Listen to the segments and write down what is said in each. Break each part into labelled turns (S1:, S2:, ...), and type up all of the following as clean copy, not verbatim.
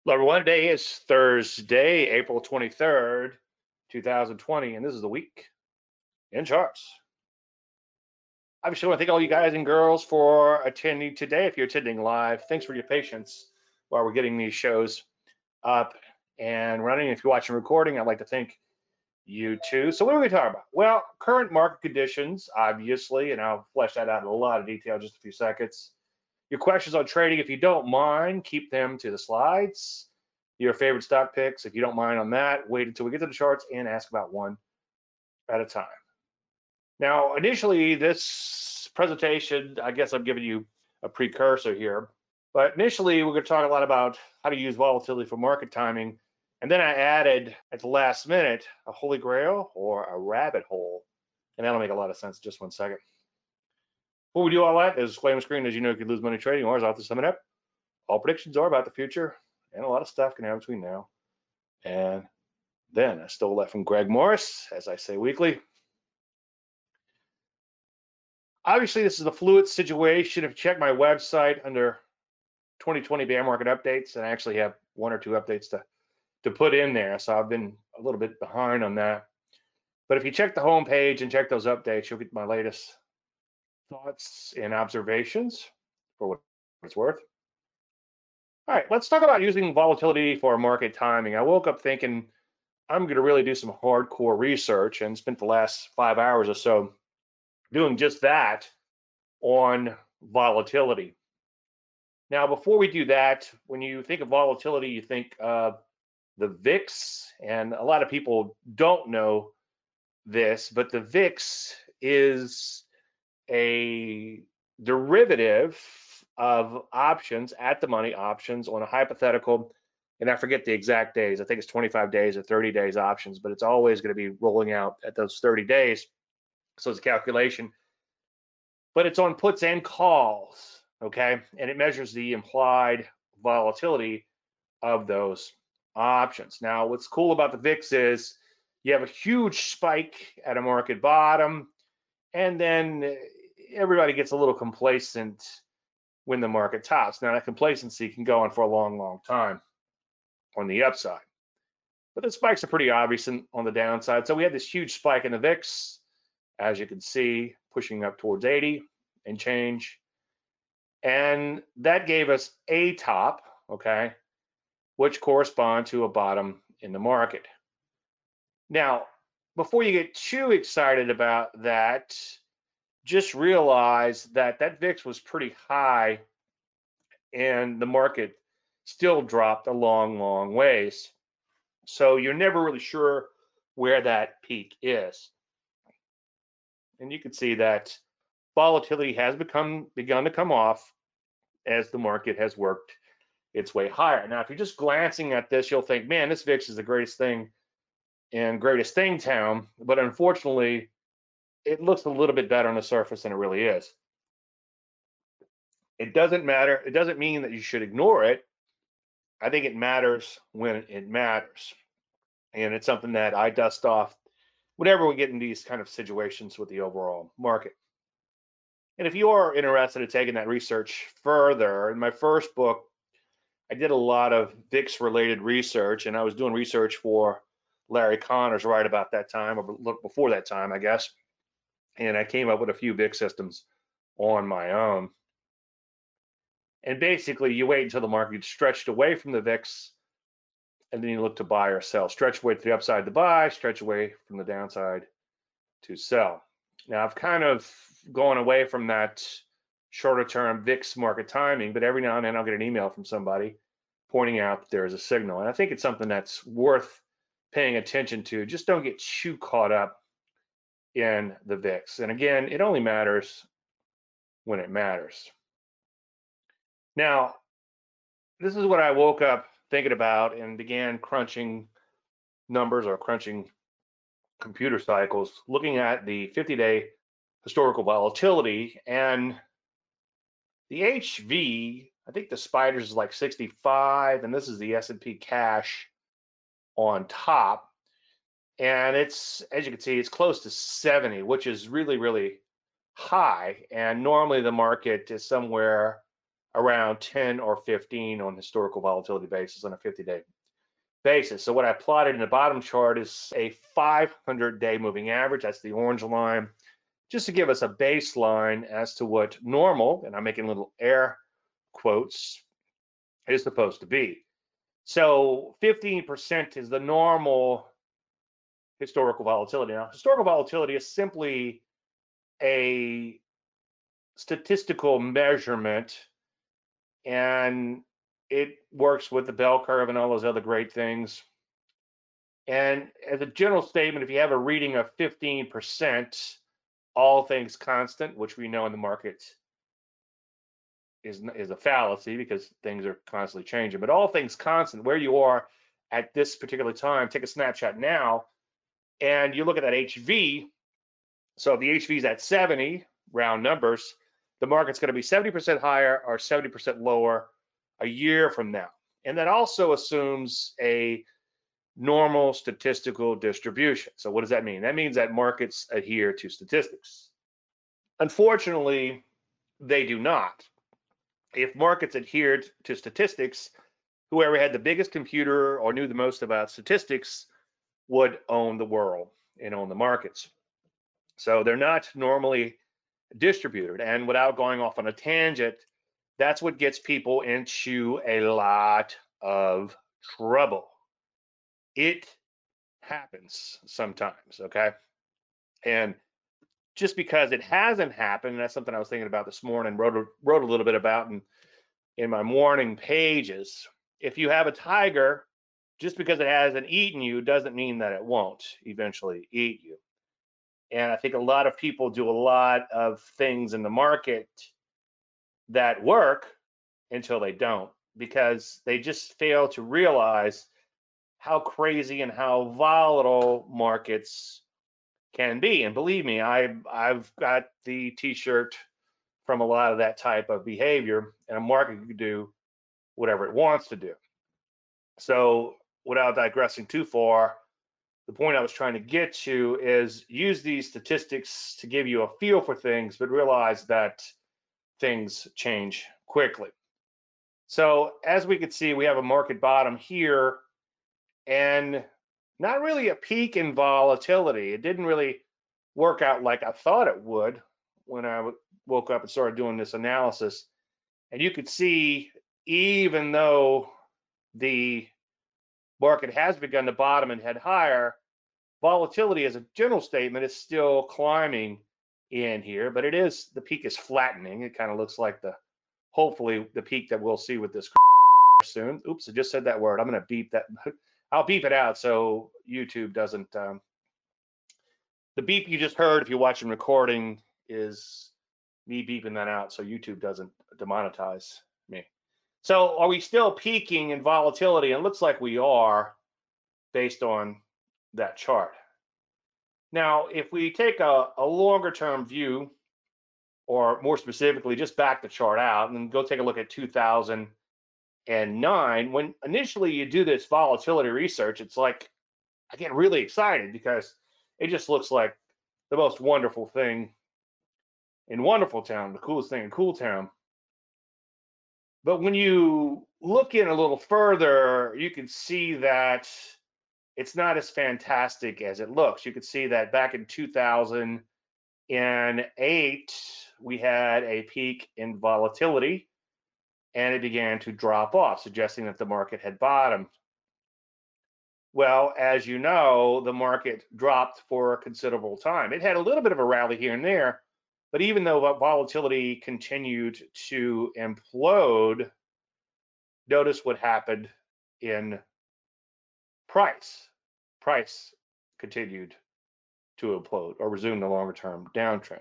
S1: Hello, everyone. Today is Thursday, April 23rd, 2020, and this is the week in charts. Obviously, I want to thank all you guys and girls for attending today. If you're attending live, thanks for your patience while we're getting these shows up and running. If you're watching recording, I'd like to thank you too. So, what are we talking about? Well, current market conditions, obviously, and I'll flesh that out in a lot of detail in just a few seconds. Your questions on trading, if you don't mind, keep them to the slides. Your favorite stock picks, if you don't mind on that, wait until we get to the charts and ask about one at a time. Now, initially, this presentation, I guess I'm giving you a precursor here, but initially, we're going to talk a lot about how to use volatility for market timing. And then I added at the last minute a holy grail or a rabbit hole. And that'll make a lot of sense. Just one second. Before we do all that, there's a disclaimer screen. As you know, you could lose money trading, or as I'll sum it up, all predictions are about the future, and a lot of stuff can happen between now and then. I stole that from Greg Morris, as I say weekly. Obviously, this is a fluid situation. If you check my website under 2020 bear market updates, and I actually have one or two updates to put in there, so I've been a little bit behind on that. But if you check the home page and check those updates, you'll get my latest thoughts and observations for what it's worth. All right, let's talk about using volatility for market timing. I woke up thinking I'm going to really do some hardcore research and spent the last 5 hours or so doing just that on volatility. Now, before we do that, when you think of volatility, you think of the VIX, and a lot of people don't know this, but the VIX is a derivative of options at the money options on a hypothetical, and I forget the exact days. I think it's 25 days or 30 days options, but it's always going to be rolling out at those 30 days. So it's a calculation, but it's on puts and calls, okay? And it measures the implied volatility of those options. Now, what's cool about the VIX is you have a huge spike at a market bottom, and then everybody gets a little complacent when the market tops. Now, that complacency can go on for a long, long time on the upside. But the spikes are pretty obvious on the downside. So we had this huge spike in the VIX, as you can see, pushing up towards 80 and change. And that gave us a top, okay, which correspond to a bottom in the market. Now, before you get too excited about that, just realize that that VIX was pretty high and the market still dropped a long, long ways. So you're never really sure where that peak is. And you can see that volatility has begun to come off as the market has worked its way higher. Now, if you're just glancing at this, you'll think, man, this VIX is the greatest thing in greatest thing town. But unfortunately, it looks a little bit better on the surface than it really is. It doesn't matter. It doesn't mean that you should ignore it. I think it matters when it matters. And it's something that I dust off whenever we get in these kind of situations with the overall market. And if you are interested in taking that research further, in my first book, I did a lot of VIX related research, and I was doing research for Larry Connors right about that time, or before that time, I guess. And I came up with a few VIX systems on my own. And basically, you wait until the market gets stretched away from the VIX, and then you look to buy or sell. Stretch away to the upside to buy, stretch away from the downside to sell. Now, I've kind of gone away from that shorter term VIX market timing, but every now and then I'll get an email from somebody pointing out that there is a signal. And I think it's something that's worth paying attention to. Just don't get too caught up in the VIX. And again, it only matters when it matters. Now, this is what I woke up thinking about and began crunching numbers or crunching computer cycles, looking at the 50-day historical volatility, and the HV, I think the spiders is like 65, and this is the S&P cash on top. And it's, as you can see, it's close to 70, which is really, really high. And normally the market is somewhere around 10 or 15 on historical volatility basis on a 50-day basis. So what I plotted in the bottom chart is a 500-day moving average. That's the orange line, just to give us a baseline as to what normal, and I'm making little air quotes, is supposed to be. So 15% is the normal historical volatility. Now, historical volatility is simply a statistical measurement, and it works with the bell curve and all those other great things. And as a general statement, if you have a reading of 15%, all things constant, which we know in the market is a fallacy because things are constantly changing, but all things constant, where you are at this particular time, take a snapshot now, and you look at that HV. So if the HV is at 70, round numbers, the market's going to be 70% higher or 70% lower a year from now. And that also assumes a normal statistical distribution. So what does that mean? That means that markets adhere to statistics. Unfortunately, they do not. If markets adhered to statistics, whoever had the biggest computer or knew the most about statistics would own the world and own the markets. So they're not normally distributed. And without going off on a tangent, that's what gets people into a lot of trouble. It happens sometimes, okay? And just because it hasn't happened, and that's something I was thinking about this morning, wrote a little bit about in my morning pages. If you have a tiger, just because it hasn't eaten you doesn't mean that it won't eventually eat you. And I think a lot of people do a lot of things in the market that work until they don't, because they just fail to realize how crazy and how volatile markets can be. And believe me, I've got the t-shirt from a lot of that type of behavior, and a market can do whatever it wants to do. So without digressing too far, the point I was trying to get to is use these statistics to give you a feel for things, but realize that things change quickly. So as we can see, we have a market bottom here and not really a peak in volatility. It didn't really work out like I thought it would when I woke up and started doing this analysis. And you could see, even though the market has begun to bottom and head higher, volatility as a general statement is still climbing in here, but the peak is flattening. It kind of looks like hopefully the peak that we'll see with this coronavirus soon. Oops, I just said that word. I'm going to beep that. I'll beep it out so YouTube doesn't. The beep you just heard, if you're watching recording, is me beeping that out so YouTube doesn't demonetize me. So are we still peaking in volatility? And it looks like we are based on that chart. Now, if we take a longer term view, or more specifically, just back the chart out and go take a look at 2009, when initially you do this volatility research, it's like, I get really excited because it just looks like the most wonderful thing in Wonderful Town, the coolest thing in Cool Town. But when you look in a little further, you can see that it's not as fantastic as it looks. You can see that back in 2008, we had a peak in volatility and it began to drop off, suggesting that the market had bottomed. Well, as you know, the market dropped for a considerable time. It had a little bit of a rally here and there, but even though volatility continued to implode, notice what happened in price. Price continued to implode or resume the longer term downtrend.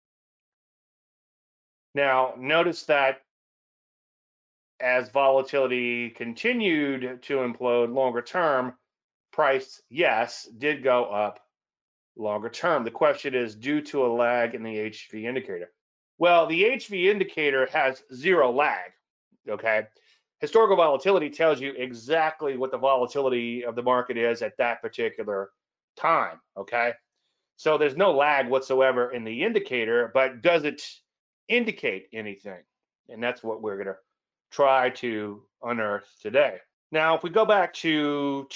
S1: Now, notice that as volatility continued to implode longer term, price, yes, did go up longer term. The question is due to a lag in the HV indicator. Well, the HV indicator has zero lag, okay? Historical volatility tells you exactly what the volatility of the market is at that particular time, okay? So there's no lag whatsoever in the indicator, but does it indicate anything? And that's what we're going to try to unearth today. Now, if we go back to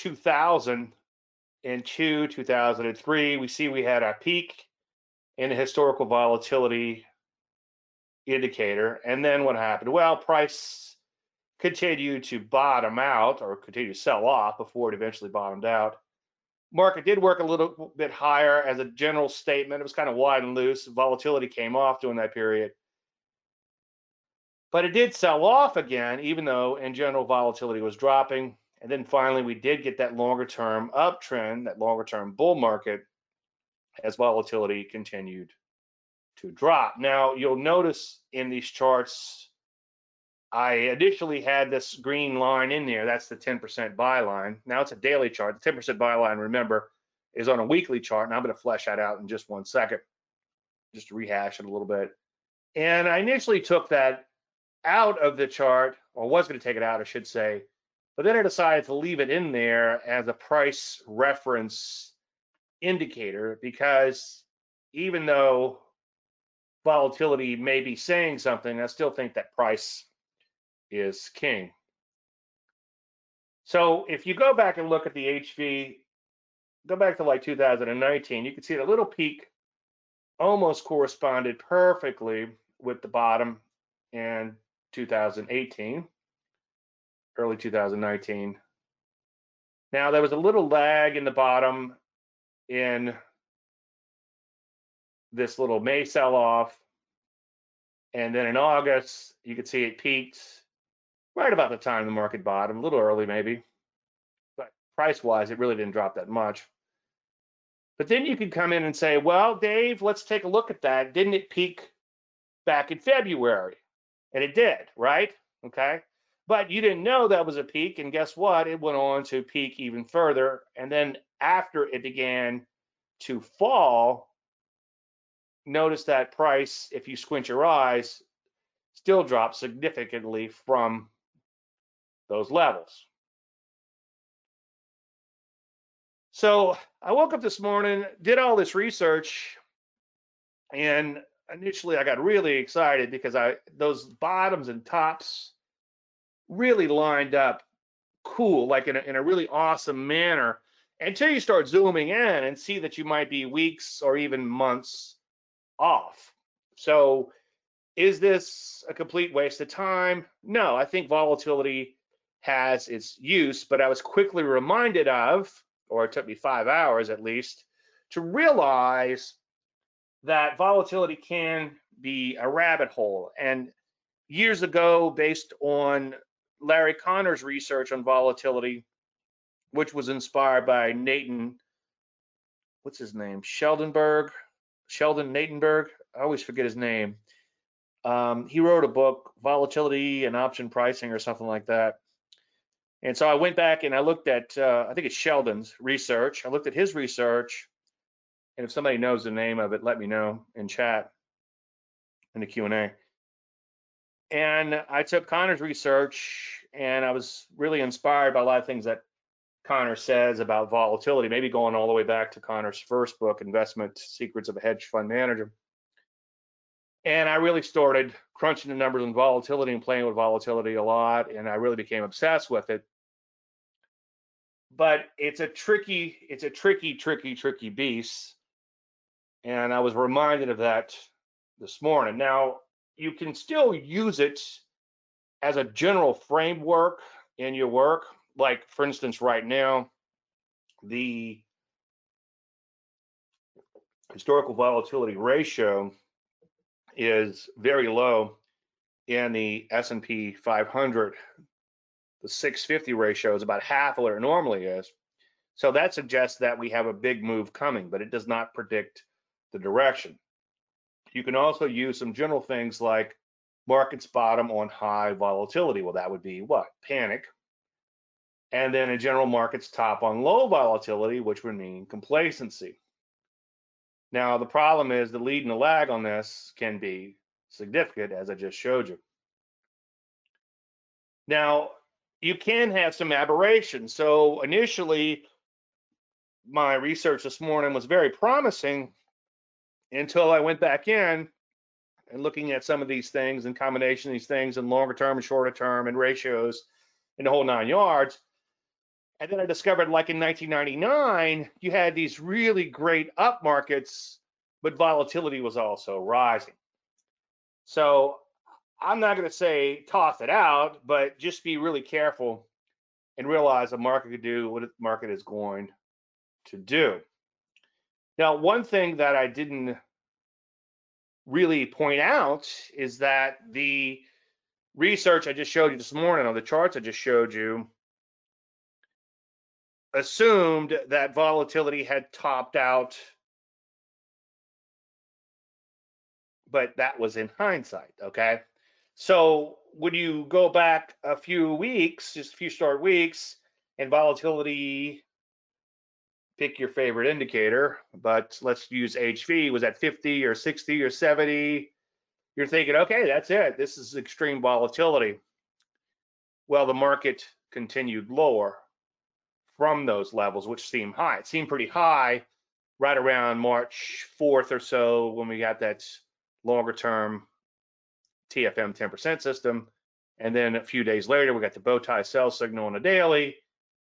S1: 2002, 2003, we see we had a peak in the historical volatility indicator. And then what happened? Well, price continued to bottom out or continue to sell off before it eventually bottomed out. Market did work a little bit higher as a general statement. It was kind of wide and loose. Volatility came off during that period. But it did sell off again, even though in general volatility was dropping. And then finally, we did get that longer term uptrend, that longer term bull market as volatility continued to drop. Now, you'll notice in these charts, I initially had this green line in there. That's the 10% buy line. Now it's a daily chart. The 10% buy line, remember, is on a weekly chart. And I'm going to flesh that out in just 1 second, just to rehash it a little bit. And I initially took that out of the chart, or was going to take it out, I should say, but then I decided to leave it in there as a price reference indicator, because even though volatility may be saying something, I still think that price is king. So if you go back and look at the HV, go back to like 2019, you can see the little peak almost corresponded perfectly with the bottom in 2018, early 2019. Now there was a little lag in the bottom in this little May sell-off, and then in August you could see it peaked right about the time the market bottomed, a little early maybe, but price-wise it really didn't drop that much. But then you could come in and say, well, Dave, let's take a look at that. Didn't it peak back in February? And it did, right? Okay. But you didn't know that was a peak, and guess what? It went on to peak even further. And then after it began to fall, notice that price, if you squint your eyes, still dropped significantly from those levels. So I woke up this morning, did all this research, and initially I got really excited because those bottoms and tops really lined up cool, like in a really awesome manner, until you start zooming in and see that you might be weeks or even months off. So is this a complete waste of time? No, I think volatility has its use, but I was quickly reminded of, or it took me 5 hours at least, to realize that volatility can be a rabbit hole. And years ago, based on Larry Connor's research on volatility, which was inspired by Nathan, what's his name? Sheldon Natenberg. I always forget his name. He wrote a book, Volatility and Option Pricing or something like that. And so I went back and I looked at, I think it's Sheldon's research. I looked at his research, and if somebody knows the name of it, let me know in chat in the Q&A. And I took Connor's research, and I was really inspired by a lot of things that Connor says about volatility, maybe going all the way back to Connor's first book, Investment Secrets of a Hedge Fund Manager. And I really started crunching the numbers on volatility and playing with volatility a lot, and I really became obsessed with it. But it's a tricky beast, and I was reminded of that this morning. Now, you can still use it as a general framework in your work. Like, for instance, right now, the historical volatility ratio is very low in the S&P 500. The 650 ratio is about half of what it normally is. So that suggests that we have a big move coming, but it does not predict the direction. You can also use some general things like markets bottom on high volatility. Well, that would be what? Panic. And then a general markets top on low volatility, which would mean complacency. Now, the problem is the lead and the lag on this can be significant, as I just showed you. Now, you can have some aberrations. So initially, my research this morning was very promising until I went back in and looking at some of these things and combination of these things and longer term and shorter term and ratios and the whole 9 yards. And then I discovered, like in 1999, you had these really great up markets, but volatility was also rising. So I'm not going to say toss it out, but just be really careful and realize the market could do what the market is going to do. Now, one thing that I didn't really point out is that the research I just showed you this morning, on the charts I just showed you, assumed that volatility had topped out, but that was in hindsight, okay? So when you go back a few weeks, just a few short weeks, and volatility, pick your favorite indicator, but let's use HV, was at 50 or 60 or 70, you're thinking, okay, that's it. This is extreme volatility. Well, the market continued lower from those levels, which seemed high. It seemed pretty high right around March 4th or so when we got that longer term TFM 10% system. And then a few days later, we got the bow tie sell signal on a daily.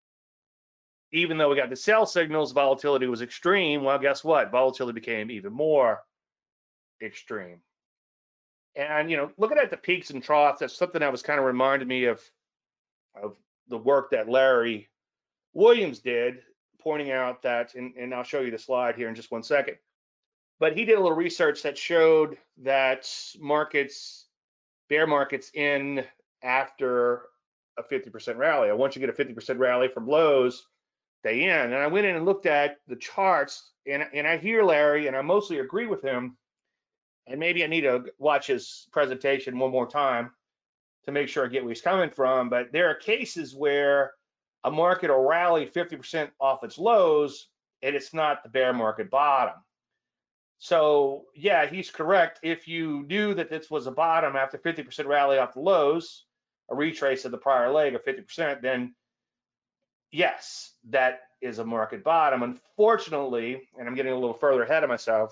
S1: Even though we got the sell signals, volatility was extreme. Well, guess what? Volatility became even more extreme. And, looking at the peaks and troughs, that's something that was kind of reminded me of the work that Larry Williams did, pointing out that, and I'll show you the slide here in just one second, but he did a little research that showed that bear markets end after a 50% rally. Once you get a 50% rally from lows, they end. And I went in and looked at the charts, and I hear Larry, and I mostly agree with him, and maybe I need to watch his presentation one more time to make sure I get where he's coming from. But there are cases where a market will rally 50% off its lows, and it's not the bear market bottom. So yeah, he's correct. If you knew that this was a bottom after 50% rally off the lows, a retrace of the prior leg of 50%, then yes, that is a market bottom. Unfortunately, and I'm getting a little further ahead of myself,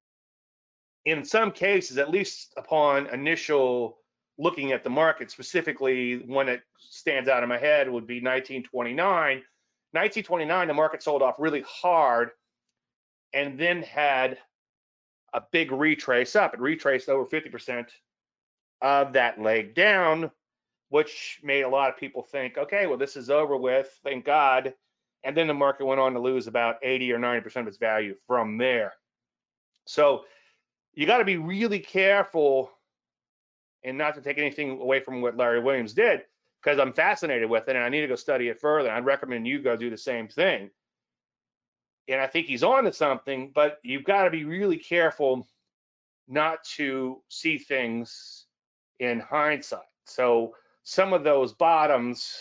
S1: in some cases, at least upon initial looking at the market, specifically one that stands out in my head would be 1929. 1929, the market sold off really hard and then had a big retrace up. It retraced over 50% of that leg down, which made a lot of people think, okay, well, this is over with, thank God. And then the market went on to lose about 80 or 90% of its value from there. So you got to be really careful and not to take anything away from what Larry Williams did, because I'm fascinated with it and I need to go study it further. I'd recommend you go do the same thing. And I think he's on to something, but you've got to be really careful not to see things in hindsight. So some of those bottoms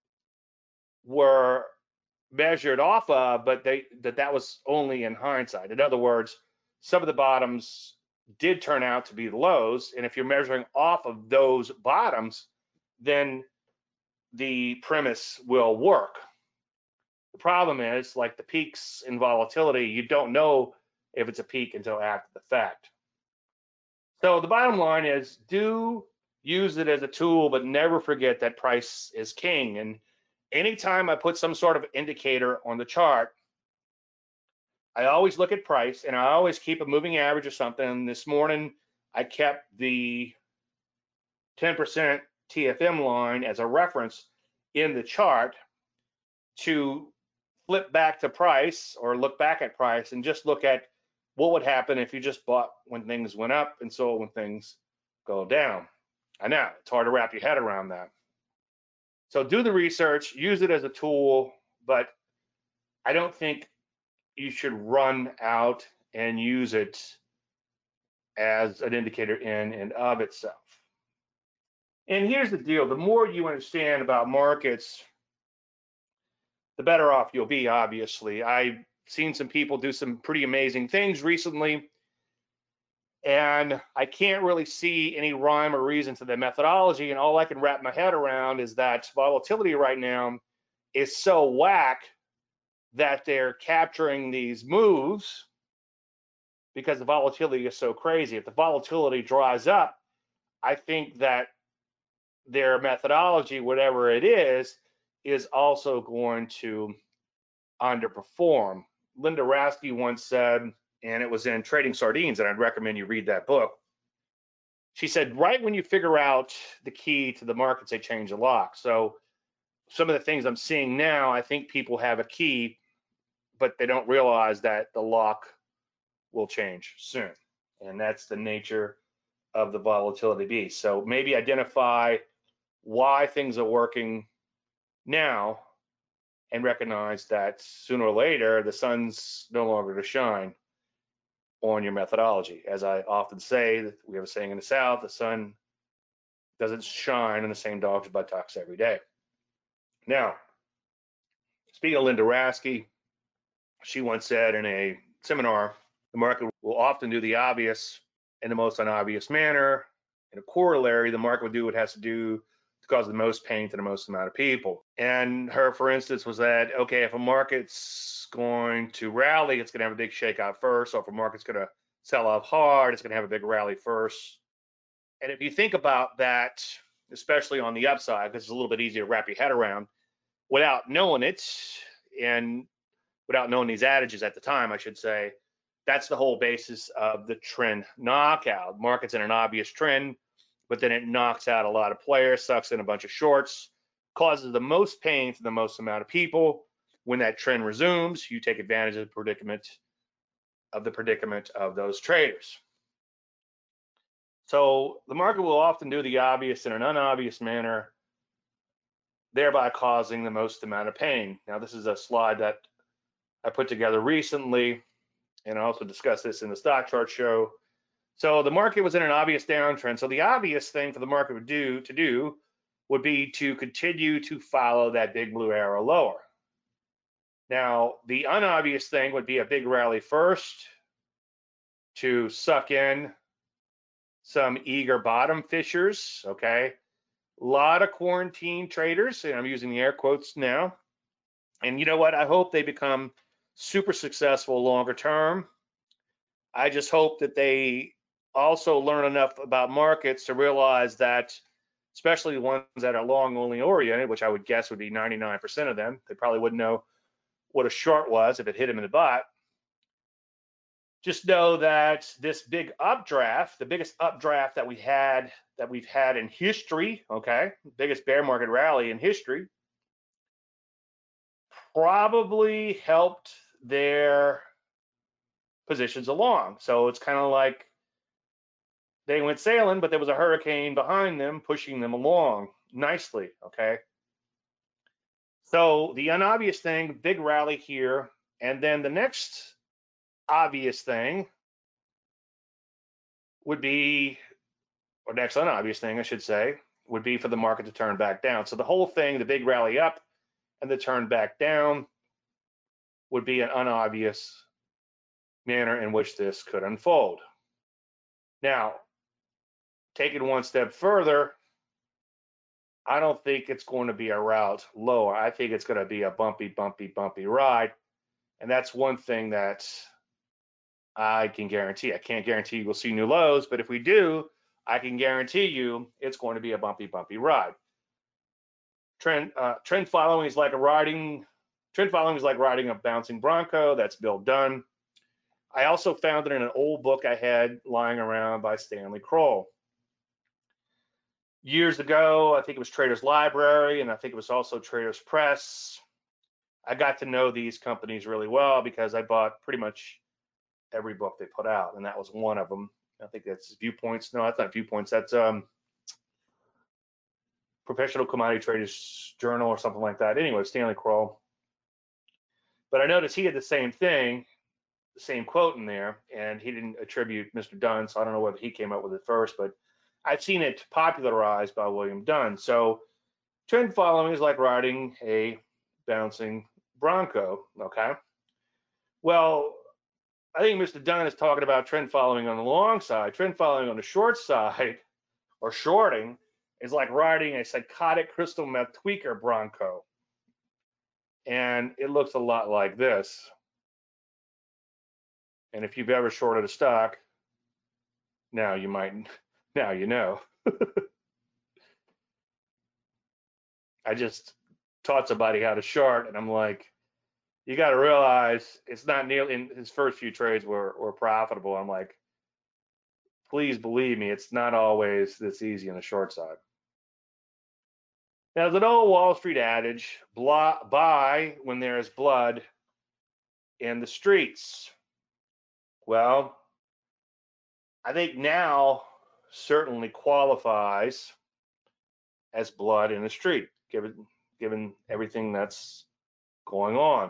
S1: were measured off of, but that was only in hindsight. In other words, some of the bottoms did turn out to be the lows, and if you're measuring off of those bottoms, then the premise will work. The problem is, like the peaks in volatility, you don't know if it's a peak until after the fact. So the bottom line is, do use it as a tool, but never forget that price is king. And anytime I put some sort of indicator on the chart, I always look at price, and I always keep a moving average or something. This morning, I kept the 10% TFM line as a reference in the chart to flip back to price or look back at price and just look at what would happen if you just bought when things went up and sold when things go down. I know it's hard to wrap your head around that. So do the research, use it as a tool, but I don't think you should run out and use it as an indicator in and of itself. And here's the deal, the more you understand about markets, the better off you'll be, obviously. I've seen some people do some pretty amazing things recently, and I can't really see any rhyme or reason to the methodology, and all I can wrap my head around is that volatility right now is so whack that they're capturing these moves because the volatility is so crazy. If the volatility dries up, I think that their methodology, whatever it is also going to underperform. Linda Raschke once said, and it was in Trading Sardines, and I'd recommend you read that book. She said, right when you figure out the key to the markets, they change the lock. So some of the things I'm seeing now, I think people have a key, but they don't realize that the lock will change soon. And that's the nature of the volatility beast. So maybe identify why things are working now and recognize that sooner or later the sun's no longer to shine on your methodology. As I often say, we have a saying in the South, the sun doesn't shine on the same dog's buttocks every day. Now, speaking of Linda Raschke, she once said in a seminar, the market will often do the obvious in the most unobvious manner. In a corollary, the market will do what it has to do to cause the most pain to the most amount of people. And her, for instance, was that, okay, if a market's going to rally, it's going to have a big shakeout first. So if a market's going to sell off hard, it's going to have a big rally first. And if you think about that, especially on the upside, because it's a little bit easier to wrap your head around, without knowing it, and without knowing these adages at the time, I should say, that's the whole basis of the trend knockout. Market's in an obvious trend, but then it knocks out a lot of players, sucks in a bunch of shorts, causes the most pain to the most amount of people. When that trend resumes, you take advantage of the predicament of those traders. So the market will often do the obvious in an unobvious manner, thereby causing the most amount of pain. Now, this is a slide that I put together recently, and I also discussed this in the stock chart show. So the market was in an obvious downtrend. So the obvious thing for the market would be to continue to follow that big blue arrow lower. Now, the unobvious thing would be a big rally first to suck in some eager bottom fishers, okay? A lot of quarantine traders, and I'm using the air quotes now. And you know what? I hope they become super successful longer term. I just hope that they also learn enough about markets to realize that, especially the ones that are long only oriented, which I would guess would be 99% of them, they probably wouldn't know what a short was if it hit them in the butt. Just know that this big updraft, the biggest updraft that we've had in history, okay, biggest bear market rally in history, probably helped their positions along. So it's kind of like they went sailing, but there was a hurricane behind them pushing them along nicely, okay? So the unobvious thing, big rally here, and then the next obvious thing would be, or next unobvious thing, I should say, would be for the market to turn back down. So the whole thing, the big rally up and the turn back down, would be an unobvious manner in which this could unfold. Now, take it one step further, I don't think it's going to be a route lower. I think it's going to be a bumpy, bumpy, bumpy ride. And that's one thing that I can guarantee. I can't guarantee we'll see new lows, but if we do, I can guarantee you it's going to be a bumpy, bumpy ride. Trend following is like riding a bouncing bronco. That's Bill Dunn. I also found it in an old book I had lying around by Stanley Kroll. Years ago, I think it was Traders Library, and I think it was also Traders Press. I got to know these companies really well because I bought pretty much every book they put out, and that was one of them. I think that's Viewpoints. No, that's not Viewpoints. That's Professional Commodity Traders Journal or something like that. Anyway, Stanley Kroll. But I noticed he had the same thing, the same quote in there, and he didn't attribute Mr. Dunn, so I don't know whether he came up with it first, but I've seen it popularized by William Dunn. So trend following is like riding a bouncing bronco, okay? Well, I think Mr. Dunn is talking about trend following on the long side. Trend following on the short side, or shorting, is like riding a psychotic crystal meth tweaker bronco. And it looks a lot like this. And if you've ever shorted a stock, now you know. I just taught somebody how to short, and I'm like, you got to realize it's not nearly, in his first few trades were profitable. I'm like, please believe me, it's not always this easy on the short side. Now, there's an old Wall Street adage, buy when there is blood in the streets. Well, I think now certainly qualifies as blood in the street, given everything that's going on.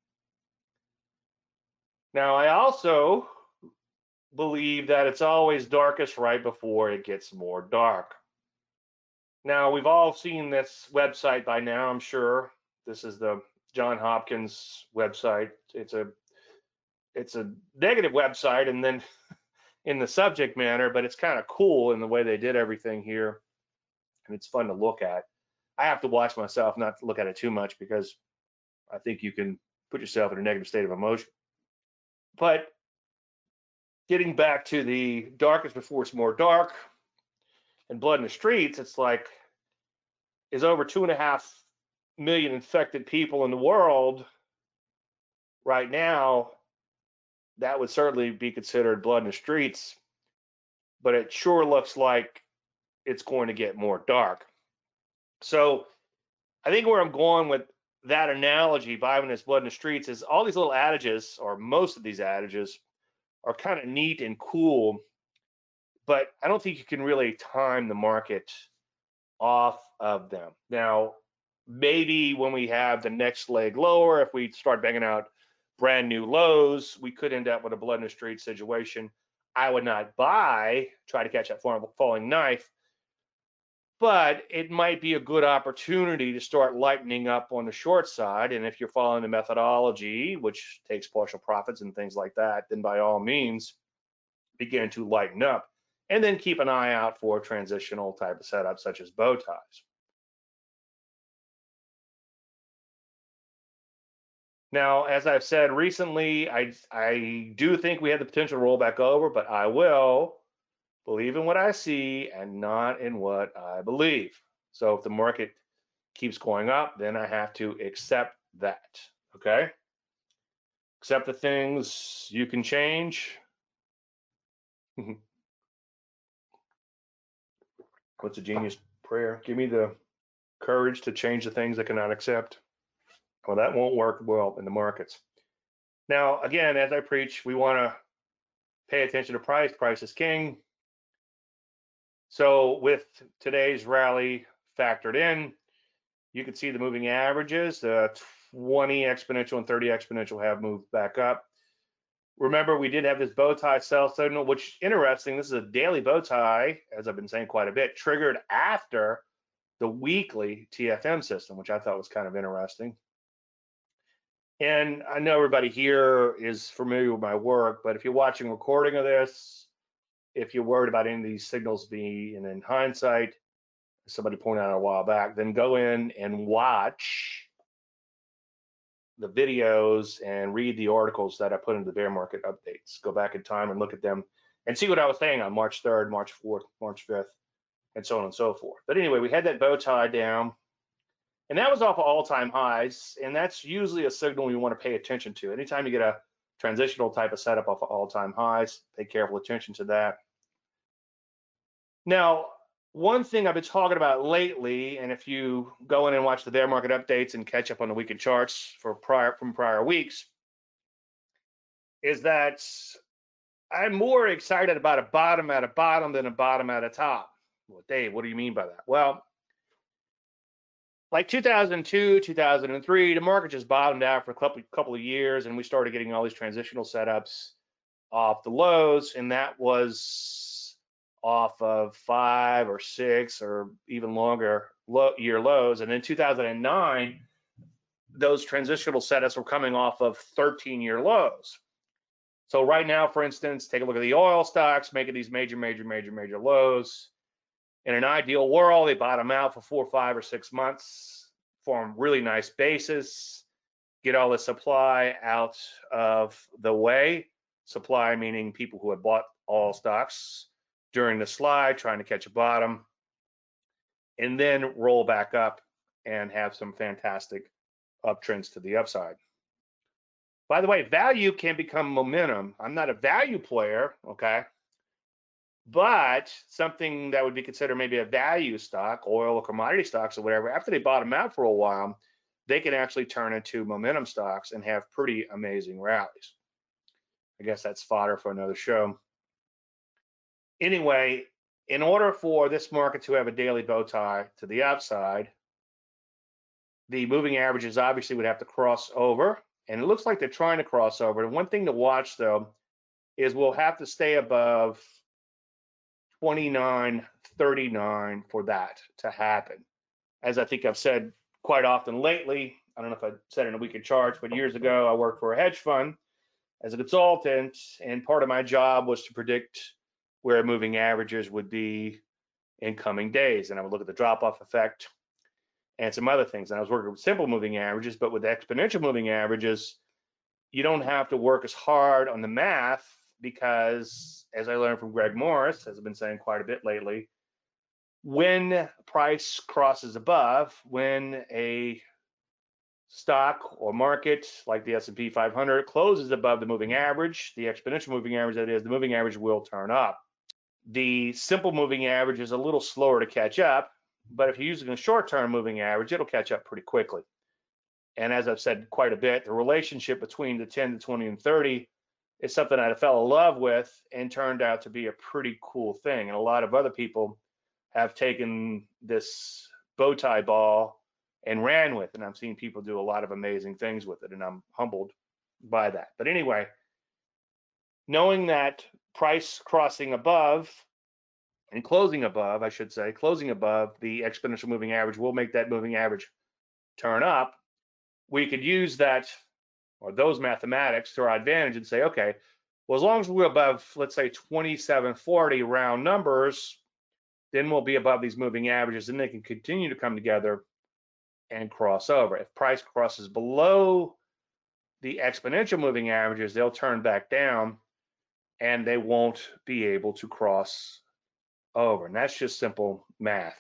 S1: Now, I also believe that it's always darkest right before it gets more dark. Now, we've all seen this website by now, I'm sure. This is the John Hopkins website. It's a negative website, and then in the subject matter, but it's kind of cool in the way they did everything here, and it's fun to look at. I have to watch myself not to look at it too much because I think you can put yourself in a negative state of emotion. But getting back to the darkest before it's more dark and blood in the streets, it's like, is over 2.5 million infected people in the world right now, that would certainly be considered blood in the streets, but it sure looks like it's going to get more dark. So I think where I'm going with that analogy, vibing as blood in the streets, is all these little adages, or most of these adages, are kind of neat and cool, but I don't think you can really time the market off of them. Now, maybe when we have the next leg lower, if we start banging out brand new lows, we could end up with a blood in the street situation. I would not try to catch that falling knife, but it might be a good opportunity to start lightening up on the short side. And if you're following the methodology, which takes partial profits and things like that, then by all means, begin to lighten up. And then keep an eye out for transitional type of setups such as bow ties. Now, as I've said recently, I do think we have the potential to roll back over, but I will believe in what I see and not in what I believe. So if the market keeps going up, then I have to accept that, okay? Accept the things you can change. What's a genius prayer? Give me the courage to change the things I cannot accept. Well, that won't work well in the markets. Now, again, as I preach, we want to pay attention to price. Price is king. So with today's rally factored in, you can see the moving averages, the 20 exponential and 30 exponential have moved back up. Remember, we did have this bow tie sell signal, which interesting. This is a daily bow tie, as I've been saying quite a bit, triggered after the weekly TFM system, which I thought was kind of interesting. And I know everybody here is familiar with my work, but if you're watching a recording of this, if you're worried about any of these signals being in hindsight, somebody pointed out a while back, then go in and watch the videos and read the articles that I put into the bear market updates. Go back in time and look at them and see what I was saying on March 3rd, March 4th, March 5th, and so on and so forth. But anyway, we had that bow tie down, and that was off of all-time highs, and that's usually a signal you want to pay attention to. Anytime you get a transitional type of setup off of all-time highs, pay careful attention to that. Now, one thing I've been talking about lately, and if you go in and watch the bear market updates and catch up on the weekend charts from prior weeks, is that I'm more excited about a bottom at a bottom than a bottom at a top. Well, Dave, what do you mean by that? Well, like 2002, 2003, the market just bottomed out for a couple of years, and we started getting all these transitional setups off the lows, and that was off of 5 or 6 or even longer year lows. And then 2009, those transitional setups were coming off of 13-year lows. So right now, for instance, take a look at the oil stocks making these major lows. In an ideal world, they bottom out for 4, 5, or 6 months, form really nice basis, get all the supply out of the way, supply, meaning people who had bought all stocks during the slide, trying to catch a bottom, and then roll back up and have some fantastic uptrends to the upside. By the way, value can become momentum. I'm not a value player, okay? But something that would be considered maybe a value stock, oil or commodity stocks or whatever, after they bottom out for a while, they can actually turn into momentum stocks and have pretty amazing rallies. I guess that's fodder for another show. Anyway, in order for this market to have a daily bow tie to the upside, the moving averages obviously would have to cross over, and it looks like they're trying to cross over. And one thing to watch, though, is we'll have to stay above 29.39 for that to happen. As I think I've said quite often lately, I don't know if I said it in a weekly charts, but years ago I worked for a hedge fund as a consultant, and part of my job was to predict where moving averages would be in coming days. And I would look at the drop-off effect and some other things. And I was working with simple moving averages, but with exponential moving averages, you don't have to work as hard on the math because, as I learned from Greg Morris, as I've been saying quite a bit lately, when price crosses above, when a stock or market like the S&P 500 closes above the moving average, the exponential moving average that is, the moving average will turn up. The simple moving average is a little slower to catch up, but if you're using a short-term moving average, it'll catch up pretty quickly. And as I've said quite a bit, the relationship between the 10, the 20, and 30 is something I fell in love with and turned out to be a pretty cool thing. And a lot of other people have taken this bow tie ball and ran with it. And I've seen people do a lot of amazing things with it, and I'm humbled by that. But anyway, knowing that price crossing above and closing above, I should say, closing above the exponential moving average will make that moving average turn up. We could use that or those mathematics to our advantage and say, okay, well, as long as we're above, let's say 2740 round numbers, then we'll be above these moving averages and they can continue to come together and cross over. If price crosses below the exponential moving averages, they'll turn back down and they won't be able to cross over. And that's just simple math.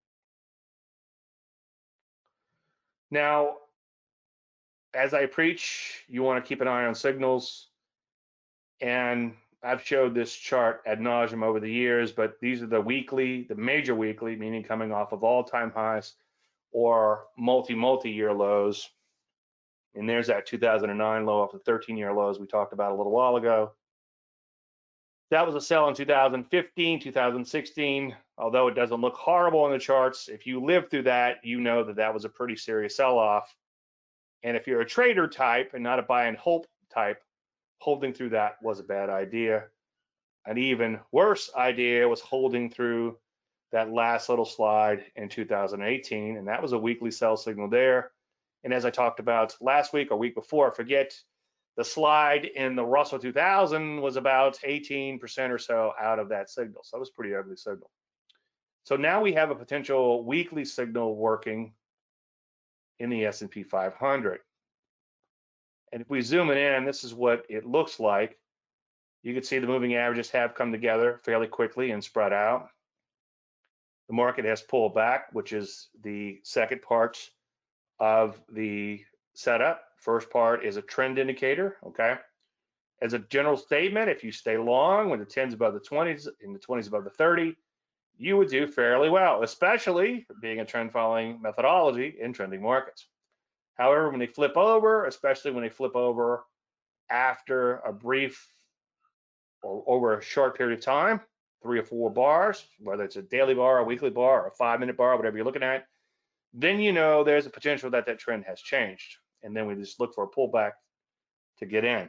S1: Now, as I preach, you want to keep an eye on signals. And I've showed this chart ad nauseum over the years, but these are the weekly, the major weekly, meaning coming off of all-time highs or multi-year lows. And there's that 2009 low off the 13-year lows we talked about a little while ago. That was a sell in 2015, 2016. Although it doesn't look horrible on the charts, if you lived through that, you know that that was a pretty serious sell-off. And if you're a trader type and not a buy and hold type, holding through that was a bad idea. An even worse idea was holding through that last little slide in 2018, and that was a weekly sell signal there. And as I talked about last week or week before, I forget, the slide in the Russell 2000 was about 18% or so out of that signal. So that was a pretty ugly signal. So now we have a potential weekly signal working in the S&P 500. And if we zoom it in, this is what it looks like. You can see the moving averages have come together fairly quickly and spread out. The market has pulled back, which is the second part of the setup. First part is a trend indicator, okay? As a general statement, if you stay long when the 10's above the 20s and the 20's above the 30, you would do fairly well, especially being a trend following methodology in trending markets. However, when they flip over, especially when they flip over after a brief or over a short period of time, 3 or 4 bars, whether it's a daily bar, a weekly bar, or a 5-minute bar, whatever you're looking at, then you know there's a potential that that trend has changed. And then we just look for a pullback to get in.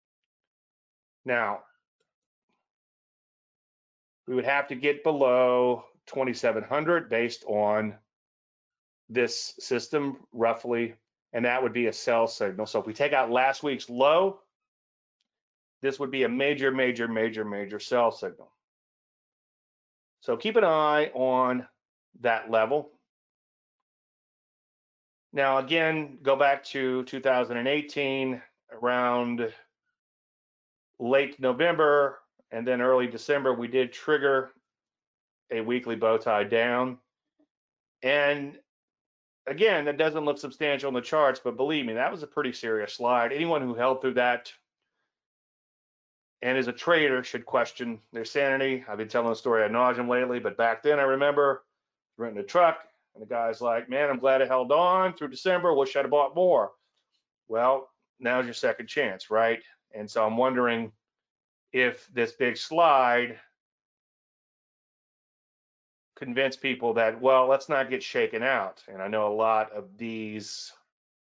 S1: Now, we would have to get below 2,700 based on this system roughly, and that would be a sell signal. So if we take out last week's low, this would be a major sell signal. So keep an eye on that level. Now, again, go back to 2018, around late November and then early December, we did trigger a weekly bow tie down. And again, that doesn't look substantial in the charts, but believe me, that was a pretty serious slide. Anyone who held through that and is a trader should question their sanity. I've been telling the story ad nauseum lately, but back then I remember renting a truck and the guy's like, man, I'm glad I held on through December. Wish I'd have bought more. Well, now's your second chance, right? And so I'm wondering if this big slide convinced people that, well, let's not get shaken out. And I know a lot of these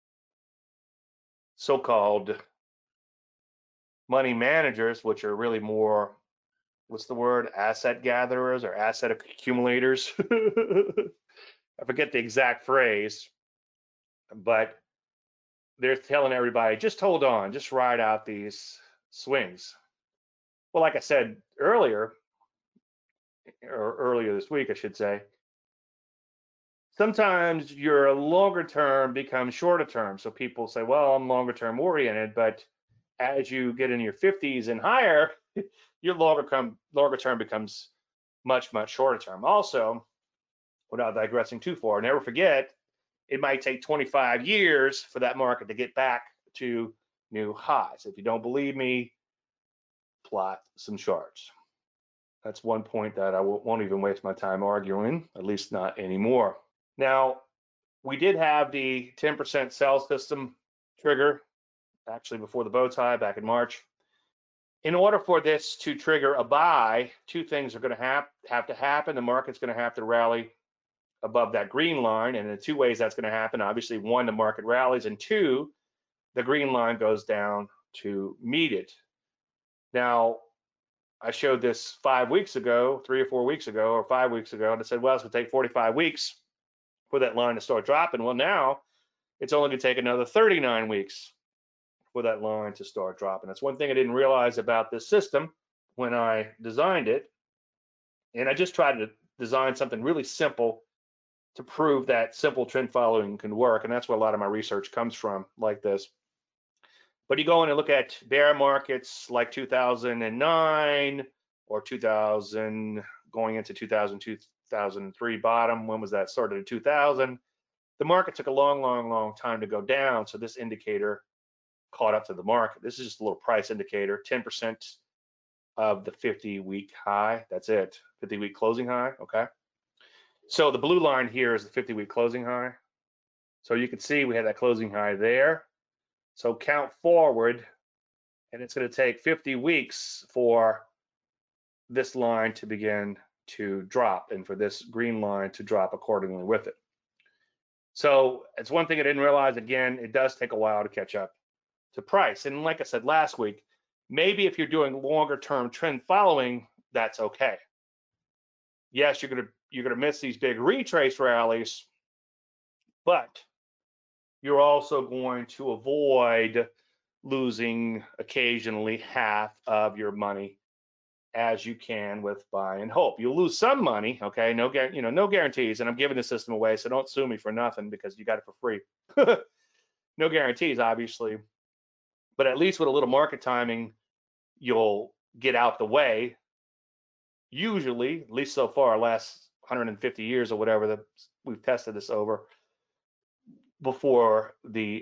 S1: so-called money managers, which are really more, what's the word, asset gatherers or asset accumulators. I forget the exact phrase, but they're telling everybody, just hold on, just ride out these swings. Well, like I said earlier, or earlier this week, I should say, sometimes your longer term becomes shorter term. So people say, well, I'm longer term oriented, but as you get in your 50s and higher, your longer term becomes much, much shorter term. Also, without digressing too far, never forget, it might take 25 years for that market to get back to new highs. If you don't believe me, plot some charts. That's one point that I won't even waste my time arguing, at least not anymore. Now, we did have the 10% sell system trigger, actually before the bow tie back in March. In order for this to trigger a buy, two things are going to have to happen. The market's going to have to rally above that green line, and in two ways that's going to happen. Obviously, one, the market rallies, and two, the green line goes down to meet it. Now, I showed this 5 weeks ago, 3 or 4 weeks ago, or 5 weeks ago, and I said, well, it's going to take 45 weeks for that line to start dropping. Well, now it's only going to take another 39 weeks for that line to start dropping. That's one thing I didn't realize about this system when I designed it. And I just tried to design something really simple to prove that simple trend following can work. And that's where a lot of my research comes from, like this. But you go in and look at bear markets like 2009 or 2000, going into 2000, 2003 bottom. When was that? Started in 2000. The market took a long, long, long time to go down. So this indicator caught up to the market. This is just a little price indicator, 10% of the 50-week high. That's it, 50-week closing high, okay? So the blue line here is the 50-week closing high. So you can see we had that closing high there. So count forward, and it's going to take 50 weeks for this line to begin to drop and for this green line to drop accordingly with it. So it's one thing I didn't realize. Again, it does take a while to catch up to price. And like I said last week, maybe if you're doing longer term trend following, that's okay. Yes, you're gonna miss these big retrace rallies, but you're also going to avoid losing occasionally half of your money as you can with buy and hope. You'll lose some money, okay? No guarantees, and I'm giving the system away, so don't sue me for nothing because you got it for free. No guarantees, obviously, but at least with a little market timing, you'll get out the way. Usually, at least so far, last 150 years or whatever that we've tested this over, before the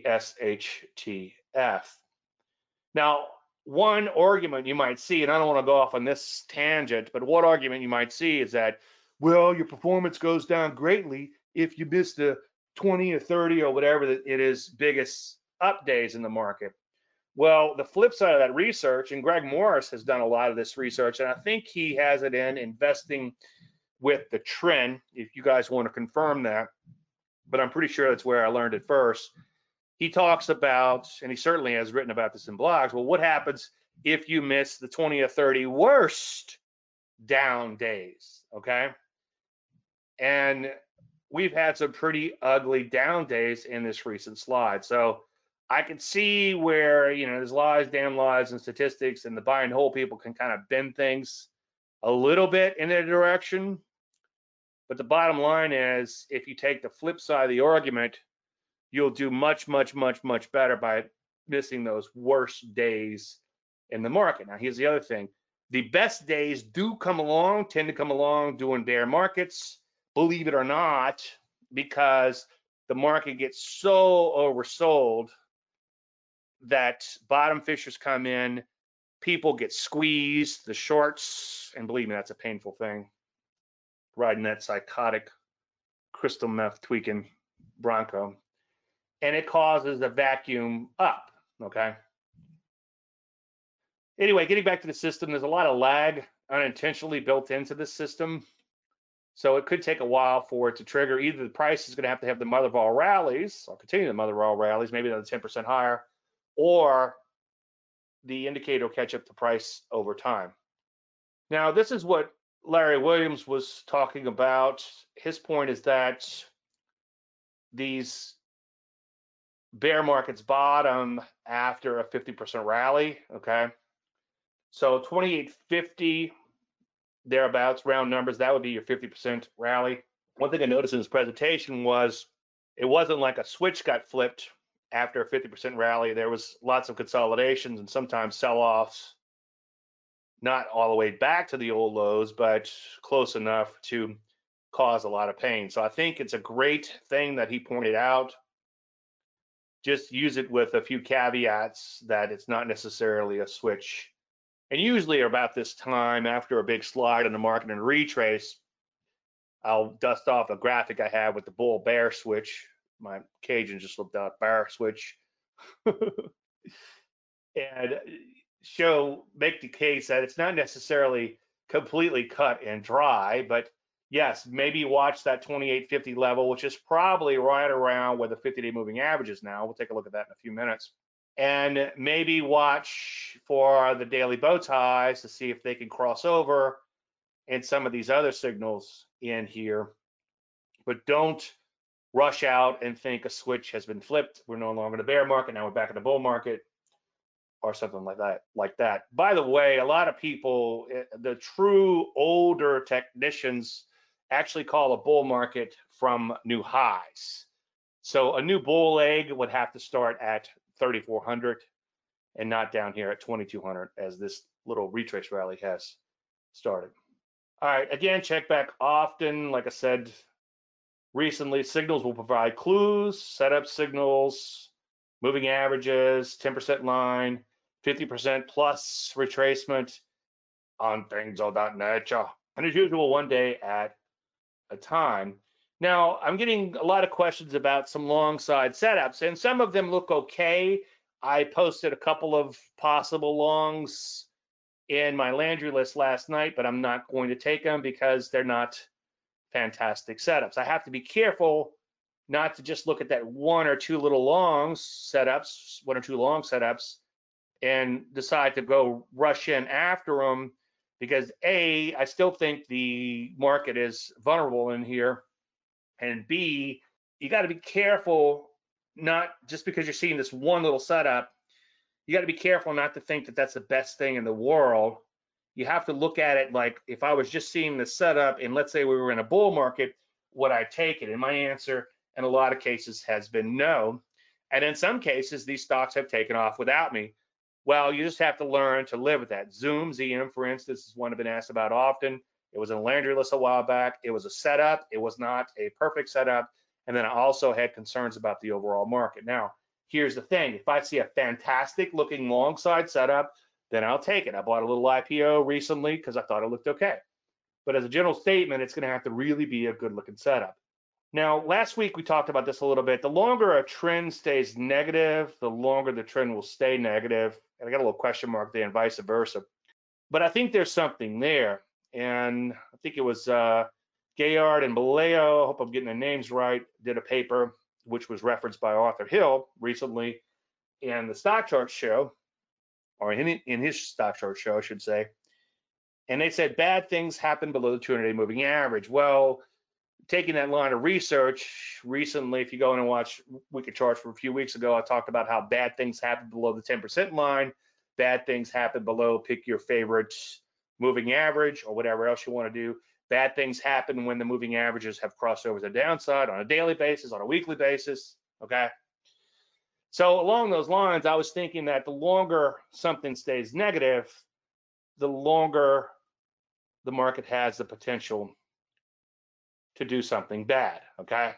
S1: SHTF. Now, one argument you might see, and I don't want to go off on this tangent, but one argument you might see is that, well, your performance goes down greatly if you miss the 20 or 30 or whatever that it is biggest up days in the market. Well, the flip side of that research, and Greg Morris has done a lot of this research, and I think he has it in Investing with the Trend, if you guys want to confirm that, but I'm pretty sure that's where I learned it first. He talks about, and he certainly has written about this in blogs, well, what happens if you miss the 20 or 30 worst down days, okay? And we've had some pretty ugly down days in this recent slide. So I can see where, there's lies, damn lies, and statistics, and the buy and hold people can kind of bend things a little bit in their direction. But the bottom line is, if you take the flip side of the argument, you'll do much, much, much, much better by missing those worst days in the market. Now, here's the other thing. The best days tend to come along during bear markets, believe it or not, because the market gets so oversold that bottom fishers come in, people get squeezed, the shorts, and believe me, that's a painful thing, riding that psychotic crystal meth tweaking Bronco, and it causes a vacuum up, okay? Anyway, getting back to the system, there's a lot of lag unintentionally built into the system. So it could take a while for it to trigger. Either the price is going to have the mother of all rallies, or continue the mother of all rallies, maybe another 10% higher, or the indicator will catch up to price over time. Now, this is what Larry Williams was talking about. His point is that these bear markets bottom after a 50% rally, okay? So 2850, thereabouts, round numbers, that would be your 50% rally. One thing I noticed in his presentation was it wasn't like a switch got flipped after a 50% rally. There was lots of consolidations and sometimes sell-offs, not all the way back to the old lows, but close enough to cause a lot of pain. So I think it's a great thing that he pointed out. Just use it with a few caveats that it's not necessarily a switch. And usually about this time, after a big slide in the market and retrace, I'll dust off a graphic I have with the bull bear switch. My Cajun just slipped out, bear switch. And make the case that it's not necessarily completely cut and dry, but yes, maybe watch that 2850 level, which is probably right around where the 50-day moving average is now. We'll take a look at that in a few minutes. And maybe watch for the daily bow ties to see if they can cross over and some of these other signals in here. But don't rush out and think a switch has been flipped. We're no longer in the bear market. Now we're back in the bull market or something like that. By the way, a lot of people, the true older technicians, actually call a bull market from new highs. So a new bull leg would have to start at 3,400 and not down here at 2,200 as this little retrace rally has started. All right, again, check back often. Like I said, recently, signals will provide clues, setup signals, moving averages, 10% line, 50% plus retracement on things of that nature. And as usual, one day at a time. Now, I'm getting a lot of questions about some long side setups, and some of them look okay. I posted a couple of possible longs in my Landry list last night, but I'm not going to take them because they're not fantastic setups. I have to be careful not to just look at that one or two long setups, and decide to go rush in after them because A, I still think the market is vulnerable in here, and B, you got to be careful, not just because you're seeing this one little setup, you got to be careful not to think that that's the best thing in the world. You have to look at it like, if I was just seeing the setup and let's say we were in a bull market, would I take it? And my answer in a lot of cases has been no. And in some cases, these stocks have taken off without me. Well, you just have to learn to live with that. Zoom, ZM, for instance, is one I've been asked about often. It was in a Landry list a while back. It was a setup. It was not a perfect setup. And then I also had concerns about the overall market. Now, here's the thing. If I see a fantastic looking long side setup, then I'll take it. I bought a little IPO recently because I thought it looked okay. But as a general statement, it's going to have to really be a good looking setup. Now, last week we talked about this a little bit. The longer a trend stays negative, the longer the trend will stay negative. And I got a little question mark there and vice versa. But I think there's something there. And I think it was Gayard and Baleo, I hope I'm getting the names right, did a paper which was referenced by Arthur Hill recently in the stock chart show, or in his stock chart show, I should say. And they said bad things happen below the 200-day moving average. Well, taking that line of research recently, if you go in and watch Weekly Charts from a few weeks ago, I talked about how bad things happen below the 10% line. Bad things happen below, pick your favorite moving average or whatever else you want to do. Bad things happen when the moving averages have crossed over to the downside on a daily basis, on a weekly basis, okay? So along those lines, I was thinking that the longer something stays negative, the longer the market has the potential to do something bad, okay?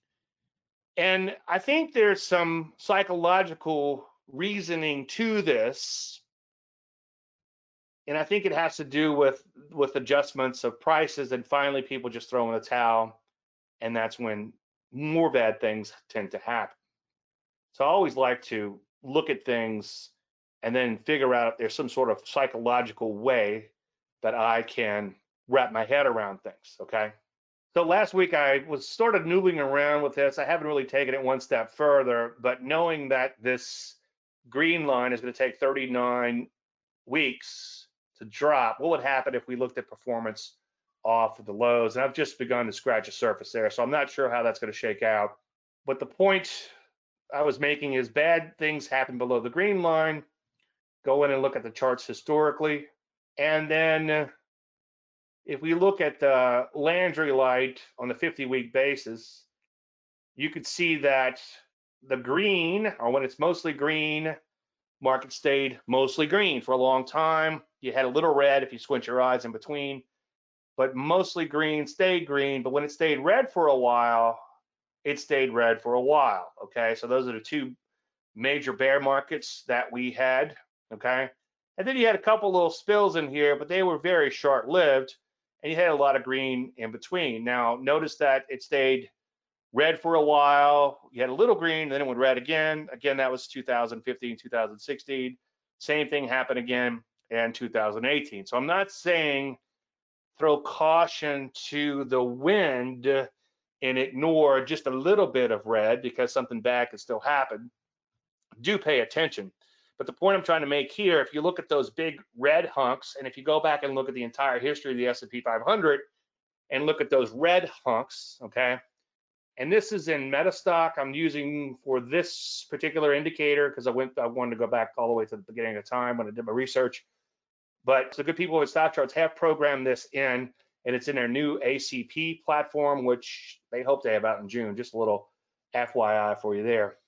S1: And I think there's some psychological reasoning to this, and I think it has to do with adjustments of prices, and finally people just throw in the towel, and that's when more bad things tend to happen. So I always like to look at things and then figure out if there's some sort of psychological way that I can wrap my head around things, okay? So last week I was sort of noodling around with this. I haven't really taken it one step further, but knowing that this green line is going to take 39 weeks to drop, what would happen if we looked at performance off of the lows? And I've just begun to scratch the surface there, so I'm not sure how that's going to shake out. But the point I was making is bad things happen below the green line. Go in and look at the charts historically. And then if we look at the Landry Light on the 50-week basis, you could see that the green, or when it's mostly green, market stayed mostly green for a long time. You had a little red if you squint your eyes in between, but mostly green stayed green. But when it stayed red for a while, it stayed red for a while. Okay, so those are the two major bear markets that we had. Okay, and then you had a couple little spills in here, but they were very short-lived, and you had a lot of green in between. Now, notice that it stayed red for a while. You had a little green, then it went red again. Again, that was 2015, 2016. Same thing happened again in 2018. So I'm not saying throw caution to the wind and ignore just a little bit of red, because something bad could still happen. Do pay attention. But the point I'm trying to make here, if you look at those big red hunks, and if you go back and look at the entire history of the S&P 500 and look at those red hunks, okay, and this is in Metastock I'm using for this particular indicator, because I wanted to go back all the way to the beginning of time when I did my research. But the good people with stock charts have programmed this in, and it's in their new ACP platform, which they hope to have out in June. Just a little FYI for you there.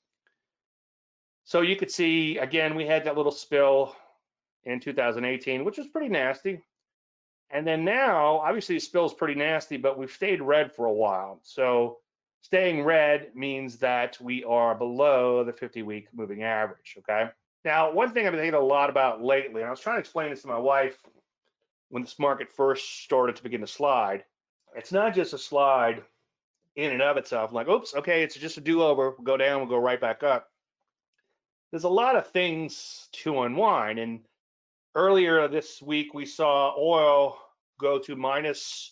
S1: So you could see, again, we had that little spill in 2018, which was pretty nasty. And then now, obviously, the spill is pretty nasty, but we've stayed red for a while. So staying red means that we are below the 50-week moving average, okay? Now, one thing I've been thinking a lot about lately, and I was trying to explain this to my wife when this market first started to begin to slide, it's not just a slide in and of itself, like, oops, okay, it's just a do-over, we'll go down, we'll go right back up. There's a lot of things to unwind, and earlier this week we saw oil go to minus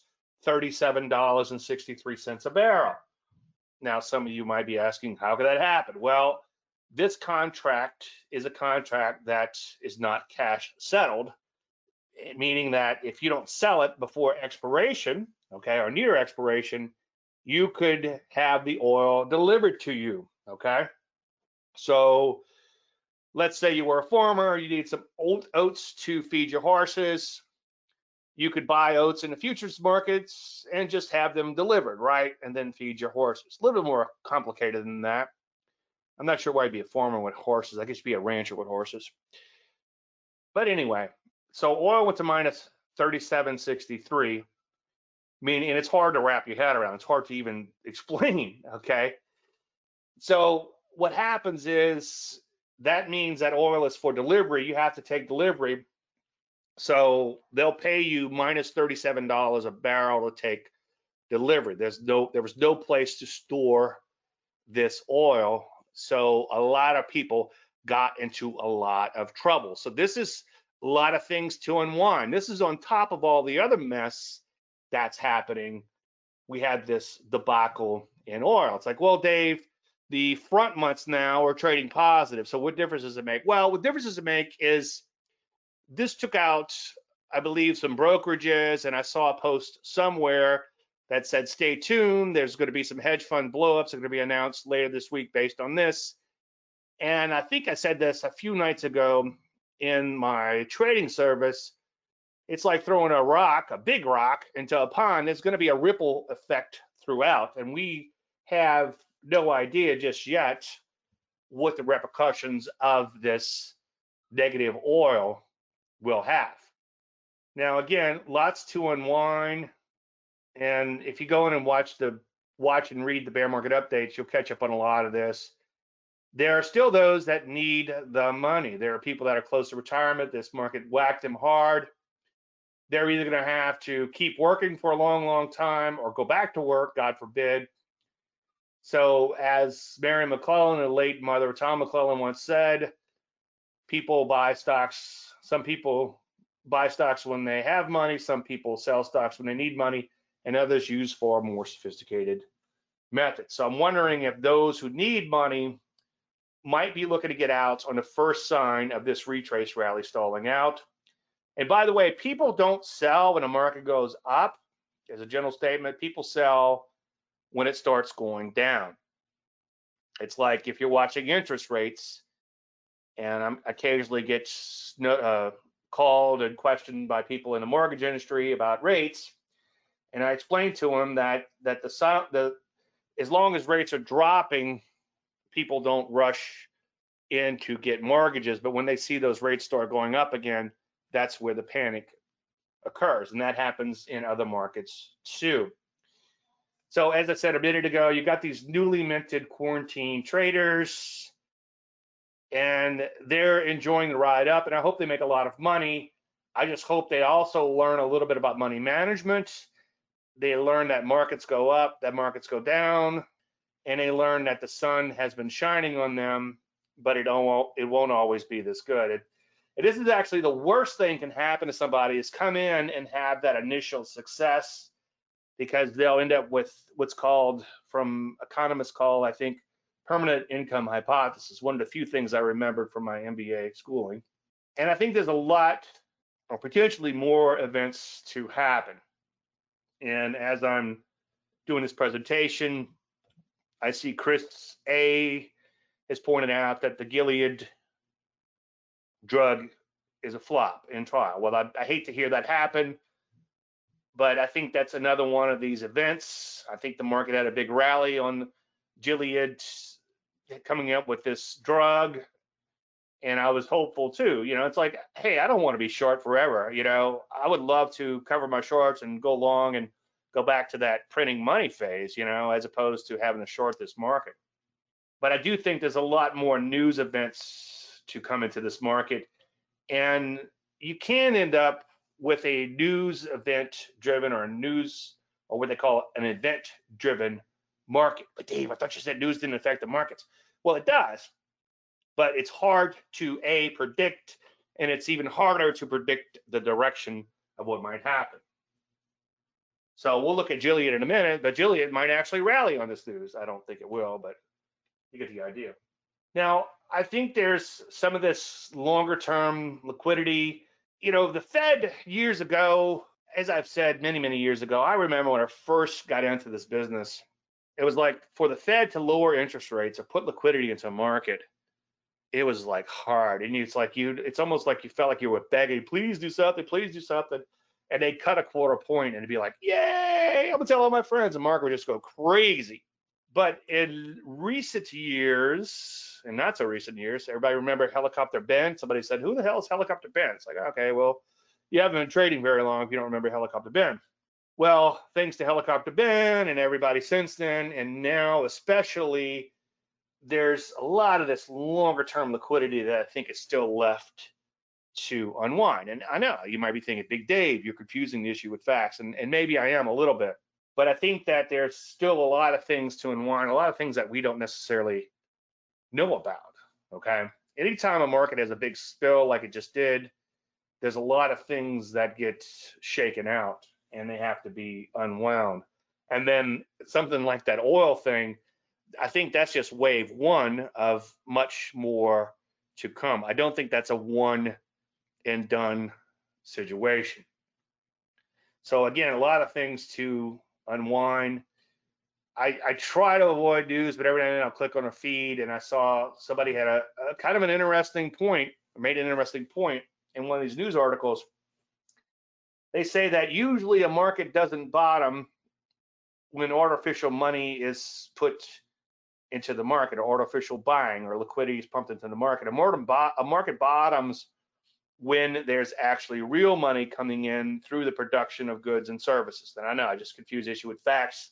S1: $37.63 a barrel. Now, some of you might be asking, how could that happen? Well, this contract is a contract that is not cash settled, meaning that if you don't sell it before expiration, okay, or near expiration, you could have the oil delivered to you, okay? So let's say you were a farmer, you need some oats to feed your horses. You could buy oats in the futures markets and just have them delivered, right? And then feed your horses. A little bit more complicated than that. I'm not sure why you'd be a farmer with horses. I guess you'd be a rancher with horses. But anyway, so oil went to minus 37.63, meaning, and it's hard to wrap your head around. It's hard to even explain, okay? So what happens is that means that oil is for delivery. You have to take delivery. So they'll pay you minus $37 a barrel to take delivery. There was no place to store this oil. So a lot of people got into a lot of trouble. So this is a lot of things to unwind. This is on top of all the other mess that's happening. We had this debacle in oil. It's like, well, Dave, the front months now are trading positive. So what difference does it make? Well, what difference does it make is this took out, I believe, some brokerages, and I saw a post somewhere that said, stay tuned. There's going to be some hedge fund blowups that are going to be announced later this week based on this. And I think I said this a few nights ago in my trading service. It's like throwing a rock, a big rock, into a pond. There's going to be a ripple effect throughout. And we have no idea just yet what the repercussions of this negative oil will have. Now, again, lots to unwind. And if you go in and watch and read the bear market updates, you'll catch up on a lot of this. There are still those that need the money. There are people that are close to retirement. This market whacked them hard. They're either going to have to keep working for a long, long time or go back to work, God forbid. So, as Mary McClellan, the late mother of Tom McClellan, once said, people buy stocks. Some people buy stocks when they have money. Some people sell stocks when they need money, and others use far more sophisticated methods. So I'm wondering if those who need money might be looking to get out on the first sign of this retrace rally stalling out. And by the way, people don't sell when the market goes up. As a general statement, people sell when it starts going down. It's like if you're watching interest rates, and I occasionally get called and questioned by people in the mortgage industry about rates, and I explain to them that as long as rates are dropping, people don't rush in to get mortgages, but when they see those rates start going up again, that's where the panic occurs, and that happens in other markets too. So as I said a minute ago, you got these newly minted quarantine traders, and they're enjoying the ride up, and I hope they make a lot of money. I just hope they also learn a little bit about money management. They learn that markets go up, that markets go down, and they learn that the sun has been shining on them, but it won't always be this good. This is actually the worst thing can happen to somebody is come in and have that initial success, because they'll end up with what's called, from economists call, I think, permanent income hypothesis, one of the few things I remembered from my MBA schooling. And I think there's a lot, or potentially more, events to happen. And as I'm doing this presentation, I see Chris A has pointed out that the Gilead drug is a flop in trial. Well, I hate to hear that happen, but I think that's another one of these events. I think the market had a big rally on Gilead coming up with this drug, and I was hopeful too. It's like, hey, I don't want to be short forever. I would love to cover my shorts and go long and go back to that printing money phase, as opposed to having to short this market. But I do think there's a lot more news events to come into this market, and you can end up with a news event driven, or what they call an event driven market. But Dave, I thought you said news didn't affect the markets. Well, it does, but it's hard to predict, and it's even harder to predict the direction of what might happen. So we'll look at Gilead in a minute, but Gilead might actually rally on this news. I don't think it will, but you get the idea. Now, I think there's some of this longer term liquidity. The Fed years ago, as I've said many, many years ago, I remember when I first got into this business, it was like for the Fed to lower interest rates or put liquidity into a market, it was like hard. And it's almost like you felt like you were begging, please do something, please do something. And they'd cut a quarter point and it'd be like, yay, I'm gonna tell all my friends. The market would just go crazy. But in recent years, and not so recent years, everybody remember Helicopter Ben? Somebody said, who the hell is Helicopter Ben? It's like, okay, well, you haven't been trading very long if you don't remember Helicopter Ben. Well, thanks to Helicopter Ben and everybody since then, and now especially, there's a lot of this longer term liquidity that I think is still left to unwind. And I know you might be thinking, Big Dave, you're confusing the issue with facts, and maybe I am a little bit. But I think that there's still a lot of things to unwind, a lot of things that we don't necessarily know about, okay? Anytime a market has a big spill like it just did, there's a lot of things that get shaken out and they have to be unwound. And then something like that oil thing, I think that's just wave one of much more to come. I don't think that's a one and done situation. So again, a lot of things to unwind. I try to avoid news, but every now and then I'll click on a feed and I saw somebody had a kind of an interesting point, or made an interesting point in one of these news articles. They say that usually a market doesn't bottom when artificial money is put into the market, or artificial buying, or liquidity is pumped into the market. A market bottoms when there's actually real money coming in through the production of goods and services. And I know I just confuse issue with facts,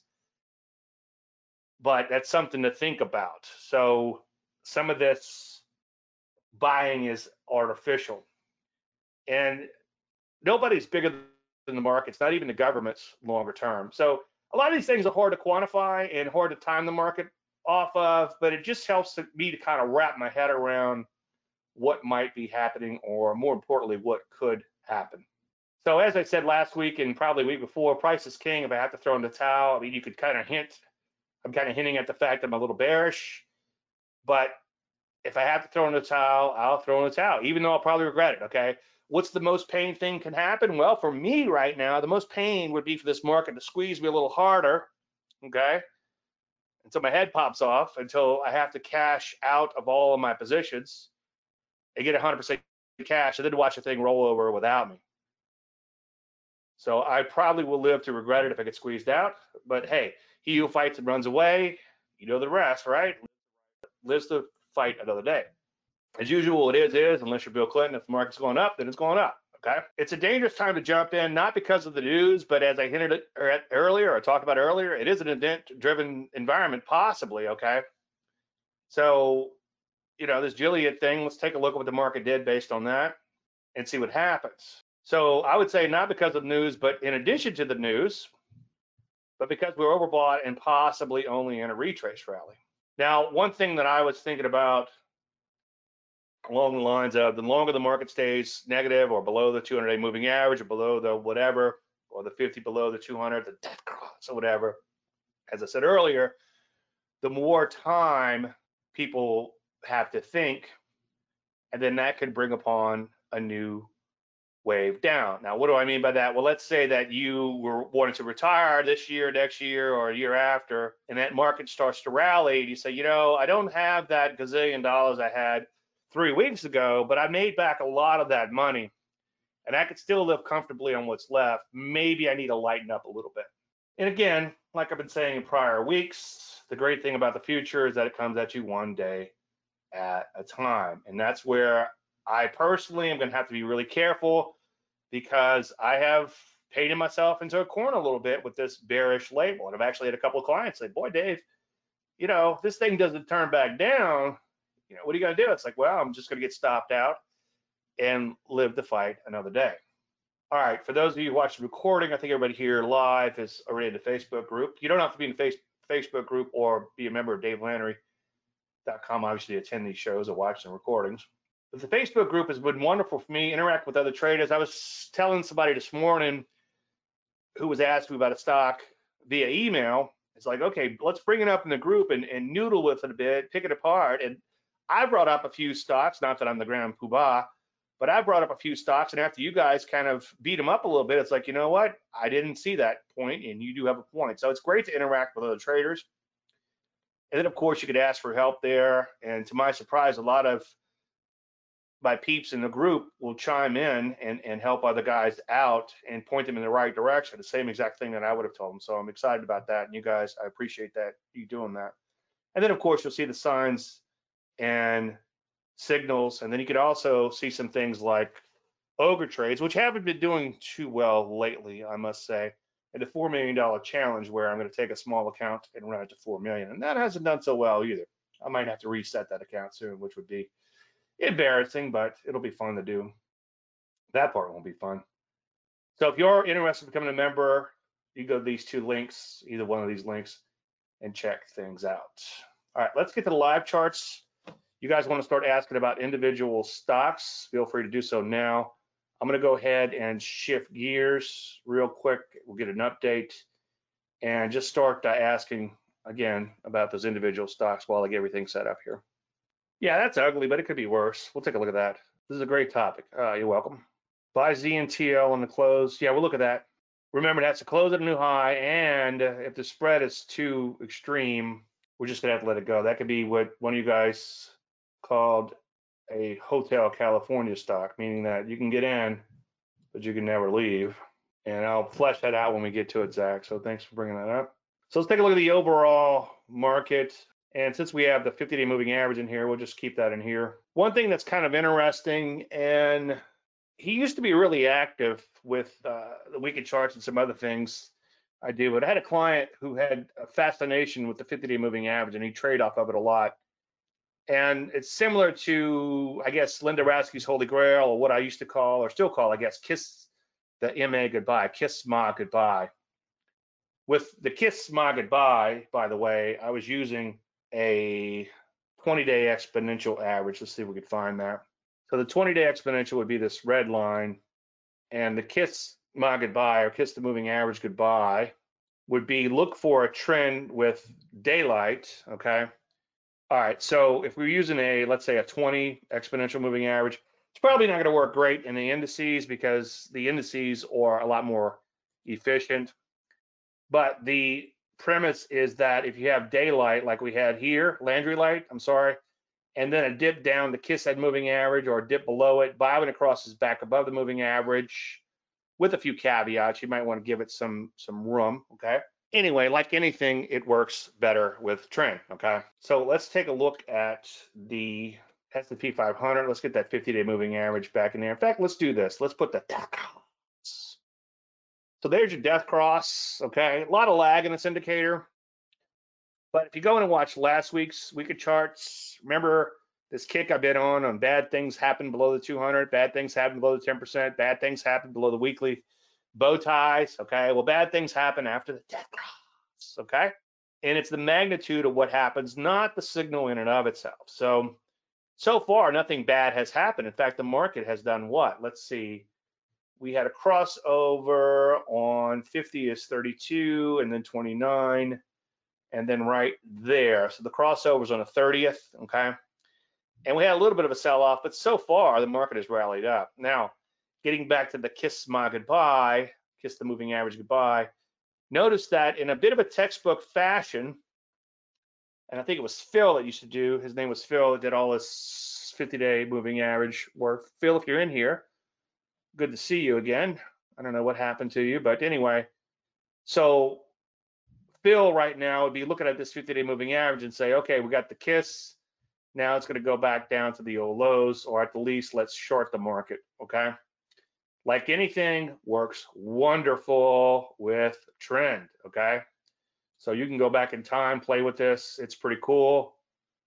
S1: but that's something to think about. So some of this buying is artificial, and nobody's bigger than the markets, not even the governments longer term. So a lot of these things are hard to quantify and hard to time the market off of, but it just helps me to kind of wrap my head around what might be happening, or more importantly, what could happen. So as I said last week and probably the week before, price is king. If I have to throw in the towel, I mean, you could kind of hint, I'm kind of hinting at the fact that I'm a little bearish, but if I have to throw in the towel, I'll throw in the towel, even though I'll probably regret it, okay? What's the most pain thing can happen? Well, for me right now, the most pain would be for this market to squeeze me a little harder, okay? Until my head pops off, until I have to cash out of all of my positions and get 100% cash, and then watch the thing roll over without me. So I probably will live to regret it if I get squeezed out. But hey, he who fights and runs away, you know the rest, right? Lives to fight another day. As usual, it is, unless you're Bill Clinton. If the market's going up, then it's going up. Okay. It's a dangerous time to jump in, not because of the news, but as I hinted at earlier, or talked about earlier, it is an event-driven environment, possibly. Okay. So, this Gilead thing, let's take a look at what the market did based on that and see what happens. So I would say not because of the news, but in addition to the news, but because we're overbought and possibly only in a retrace rally. Now, one thing that I was thinking about along the lines of, the longer the market stays negative or below the 200-day moving average, or below the whatever, or the 50 below the 200, the death cross or whatever, as I said earlier, the more time people have to think, and then that could bring upon a new wave down. Now, what do I mean by that? Well, let's say that you were wanting to retire this year, next year, or a year after, and that market starts to rally, and you say, I don't have that gazillion dollars I had 3 weeks ago, but I made back a lot of that money, and I could still live comfortably on what's left. Maybe I need to lighten up a little bit. And again, like I've been saying in prior weeks, the great thing about the future is that it comes at you one day at a time. And that's where I personally am going to have to be really careful, because I have painted myself into a corner a little bit with this bearish label. And I've actually had a couple of clients say, boy, Dave, if this thing doesn't turn back down, what are you going to do? It's like, well, I'm just going to get stopped out and live to fight another day. All right, for those of you who watch the recording, I think everybody here live is already in the Facebook group. You don't have to be in the Facebook group or be a member of DaveLandry.com, obviously, to attend these shows or watch the recordings. But the Facebook group has been wonderful for me, interact with other traders. I was telling somebody this morning who was asking me about a stock via email. It's like, okay, let's bring it up in the group and noodle with it a bit, pick it apart. And I brought up a few stocks, not that I'm the grand poobah, but I brought up a few stocks. And after you guys kind of beat them up a little bit, it's like, you know what? I didn't see that point, and you do have a point. So it's great to interact with other traders. And then, of course, you could ask for help there. And to my surprise, a lot of my peeps in the group will chime in and help other guys out and point them in the right direction, the same exact thing that I would have told them. So I'm excited about that. And you guys, I appreciate that, you doing that. And then, of course, you'll see the signs and signals. And then you could also see some things like ogre trades, which haven't been doing too well lately, I must say. And the $4 million challenge, where I'm going to take a small account and run it to 4 million. And that hasn't done so well either. I might have to reset that account soon, which would be embarrassing, but it'll be fun to do. That part won't be fun. So if you're interested in becoming a member, you go to these two links, either one of these links, and check things out. All right, let's get to the live charts. You guys want to start asking about individual stocks, feel free to do so now. I'm going to go ahead and shift gears real quick. We'll get an update and just start asking again about those individual stocks while I get everything set up here. Yeah, that's ugly, but it could be worse. We'll take a look at that. This is a great topic. You're welcome. Buy ZNTL on the close. Yeah, we'll look at that. Remember, that's a close at a new high, and if the spread is too extreme, we're just going to have to let it go. That could be what one of you guys called a Hotel California stock, meaning that you can get in, but you can never leave. And I'll flesh that out when we get to it, Zach. So thanks for bringing that up. So let's take a look at the overall market. And since we have the 50-day moving average in here, we'll just keep that in here. One thing that's kind of interesting, and he used to be really active with the weekly charts and some other things I do, but I had a client who had a fascination with the 50-day moving average, and he trade off of it a lot. And it's similar to, I guess, Linda Raschke's Holy Grail, or what I used to call, or still call, I guess, Kiss the MA goodbye, Kiss Ma goodbye. With the Kiss Ma goodbye, by the way, I was using a 20-day exponential average. Let's see if we could find that. So the 20-day exponential would be this red line, and the Kiss Ma goodbye, or Kiss the moving average goodbye, would be look for a trend with daylight, okay? All right, so if we're using let's say a 20 exponential moving average, it's probably not going to work great in the indices because the indices are a lot more efficient. But the premise is that if you have daylight like we had here, Landry light, I'm sorry, and then a dip down the Kiss head moving average or a dip below it, bobbing across is back above the moving average with a few caveats. You might want to give it some room, okay? Anyway, like anything, it works better with trend, okay? So let's take a look at the S&P 500. Let's get that 50-day moving average back in there. In fact, let's do this. Let's put the death cross. So there's your death cross, okay? A lot of lag in this indicator. But if you go in and watch last week's weekly charts, remember this kick I've been on bad things happen below the 200, bad things happen below the 10%, bad things happen below the weekly bow ties, okay? Well, bad things happen after the death cross, okay? And it's the magnitude of what happens, not the signal in and of itself. So far, nothing bad has happened. In fact, the market has done what? Let's see. We had a crossover on 50 is 32 and then 29 and then right there. So the crossover's on the 30th, okay? And we had a little bit of a sell-off, but so far the market has rallied up. Now, getting back to the Kiss Ma goodbye, Kiss the moving average goodbye, notice that in a bit of a textbook fashion, and I think it was Phil that used to do, his name was Phil, that did all this 50-day moving average work. Phil, if you're in here, good to see you again. I don't know what happened to you, but anyway, so Phil right now would be looking at this 50-day moving average and say, okay, we got the Kiss. Now it's going to go back down to the old lows, or at the least, let's short the market, okay? Like anything, works wonderful with trend, okay? So you can go back in time, play with this. It's pretty cool.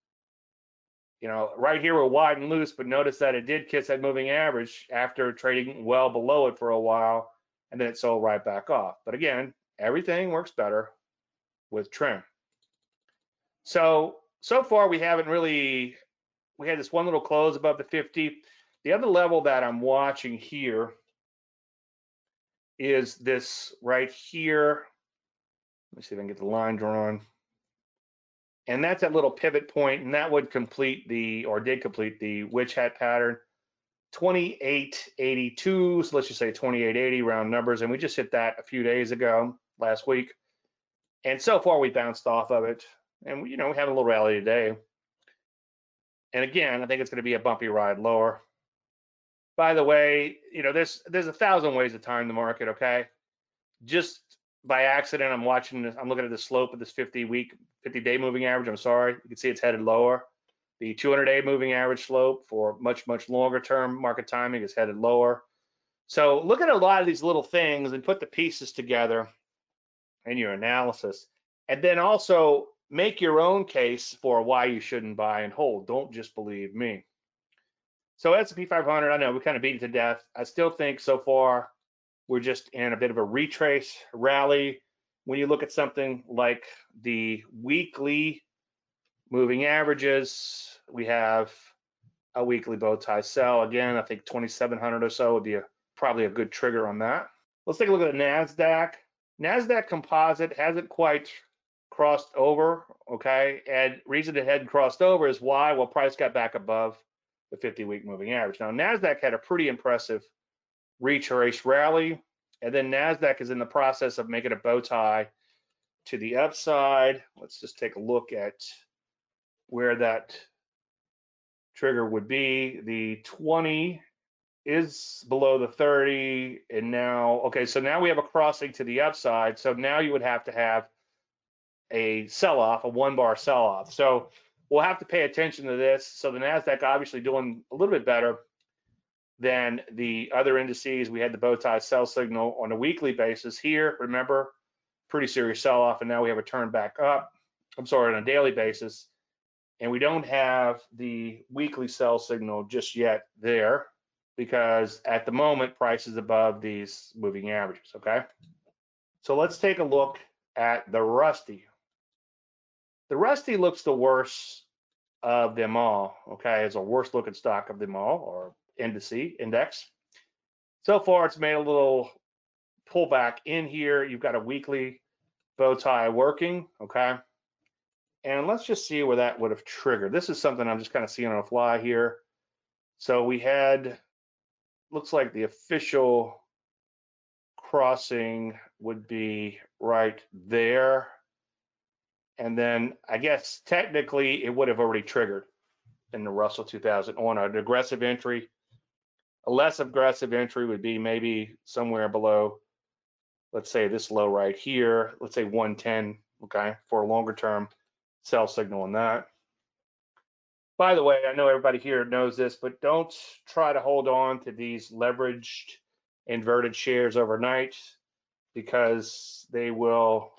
S1: You know, right here we're wide and loose, but notice that it did kiss that moving average after trading well below it for a while, and then it sold right back off. But again, everything works better with trend. So far we haven't really, we had this one little close above the 50. The other level that I'm watching here is this right here. Let me see if I can get the line drawn. And that's that little pivot point, and that would complete the, or did complete the witch hat pattern. 2882, so let's just say 2880 round numbers, and we just hit that a few days ago, last week. And so far we bounced off of it, and we had a little rally today. And again, I think it's going to be a bumpy ride lower. By the way, there's 1,000 ways to time the market, okay? Just by accident, I'm watching this, I'm looking at the slope of this 50-day moving average. I'm sorry, you can see it's headed lower. The 200-day moving average slope for much longer term market timing is headed lower. So look at a lot of these little things and put the pieces together in your analysis, and then also make your own case for why you shouldn't buy and hold. Don't just believe me. So S&P 500, I know we kind of beat it to death. I still think so far we're just in a bit of a retrace rally. When you look at something like the weekly moving averages, we have a weekly bow tie sell. Again, I think 2,700 or so would be probably a good trigger on that. Let's take a look at the NASDAQ. NASDAQ composite hasn't quite crossed over, okay? And reason it hadn't crossed over is why? Well, price got back above the 50-week moving average. Now, NASDAQ had a pretty impressive retrace rally, and then NASDAQ is in the process of making a bow tie to the upside. Let's just take a look at where that trigger would be. The 20 is below the 30, and now, okay, so now we have a crossing to the upside. So now you would have to have a sell-off, a one-bar sell-off. So we'll have to pay attention to this. So the NASDAQ obviously doing a little bit better than the other indices. We had the bow tie sell signal on a weekly basis here. Remember, pretty serious sell-off, and now we have a turn back up. I'm sorry, on a daily basis. And we don't have the weekly sell signal just yet there because at the moment, price is above these moving averages, okay? So let's take a look at the Rusty. The Rusty looks the worst of them all, okay? It's a worst looking stock of them all, or index. So far, it's made a little pullback in here. You've got a weekly bow tie working, okay? And let's just see where that would have triggered. This is something I'm just kind of seeing on the fly here. So we had, looks like the official crossing would be right there. And then I guess technically it would have already triggered in the Russell 2000 on an aggressive entry. A less aggressive entry would be maybe somewhere below, let's say this low right here, let's say 110, okay, for a longer term sell signal on that. By the way, I know everybody here knows this, but don't try to hold on to these leveraged inverted shares overnight because they will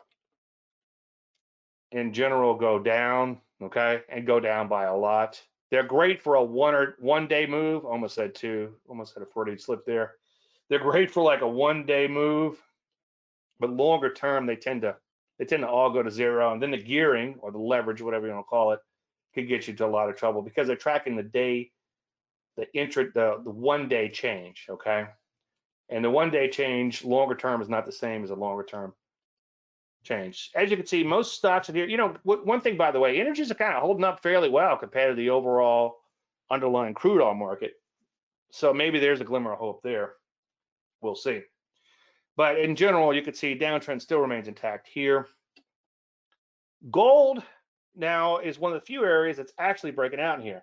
S1: in general go down, okay, and go down by a lot. They're great for a 1 day move. Almost said two, almost had a Freudian slip there. They're great for like a 1 day move, but longer term they tend to all go to zero, and then the gearing or the leverage, whatever you want to call it, could get you to a lot of trouble because they're tracking the day, the 1 day change, okay, and the 1 day change longer term is not the same as a longer term change. As you can see, most stocks in here, you know, one thing, by the way, energies are kind of holding up fairly well compared to the overall underlying crude oil market. So maybe there's a glimmer of hope there. We'll see. But in general, you can see downtrend still remains intact here. Gold now is one of the few areas that's actually breaking out in here.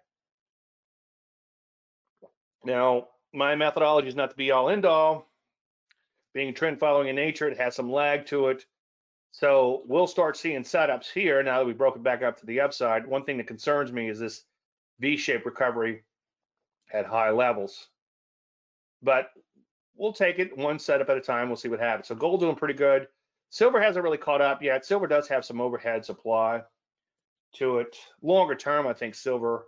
S1: Now, my methodology is not to be all end all. Being trend following in nature, it has some lag to it. So we'll start seeing setups here now that we've broken back up to the upside. One thing that concerns me is this V-shaped recovery at high levels. But we'll take it one setup at a time. We'll see what happens. So gold doing pretty good. Silver hasn't really caught up yet. Silver does have some overhead supply to it. Longer term, I think silver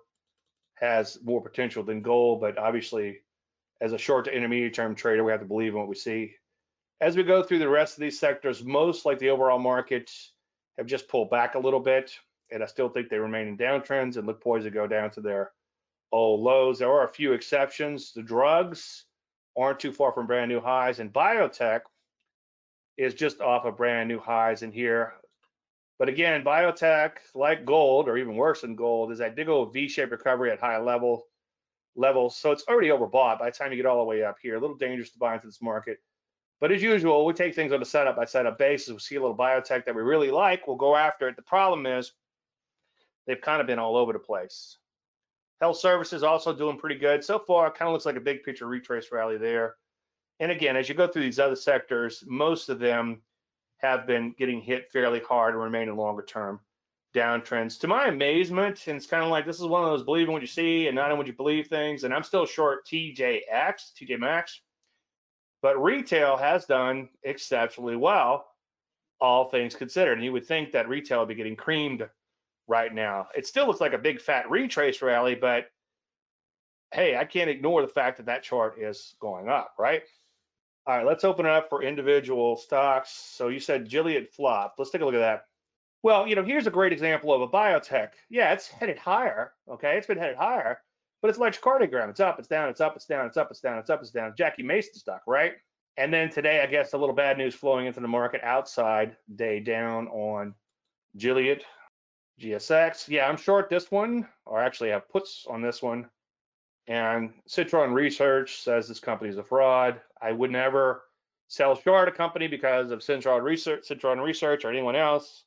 S1: has more potential than gold, but obviously as a short to intermediate term trader, we have to believe in what we see. As we go through the rest of these sectors, most like the overall market have just pulled back a little bit, and I still think they remain in downtrends and look poised to go down to their old lows. There are a few exceptions. The drugs aren't too far from brand new highs, and biotech is just off of brand new highs in here. But again, biotech, like gold, or even worse than gold, is that big old V-shaped recovery at high levels. So it's already overbought by the time you get all the way up here. A little dangerous to buy into this market. But as usual, we take things on a setup by setup basis. We see a little biotech that we really like, we'll go after it. The problem is they've kind of been all over the place. Health services also doing pretty good. So far, it kind of looks like a big picture retrace rally there. And again, as you go through these other sectors, most of them have been getting hit fairly hard and remain in longer term downtrends. To my amazement, and it's kind of like this is one of those believe in what you see and not in what you believe things. And I'm still short TJ Maxx, but retail has done exceptionally well, all things considered. And you would think that retail would be getting creamed right now. It still looks like a big fat retrace rally, but hey, I can't ignore the fact that that chart is going up, right? All right, let's open it up for individual stocks. So you said Gilead flopped. Let's take a look at that. Well, you know, here's a great example of a biotech. Yeah, it's headed higher. Okay, it's been headed higher, but it's electrocardiogram. It's up, it's down, it's up, it's down, it's up, it's down, it's up, it's down. Jackie Mason stock, right? And then today, I guess a little bad news flowing into the market outside day down on Gilead, GSX. Yeah, I'm short this one, or actually have puts on this one. And Citron Research says this company is a fraud. I would never sell short a company because of Citron Research or anyone else.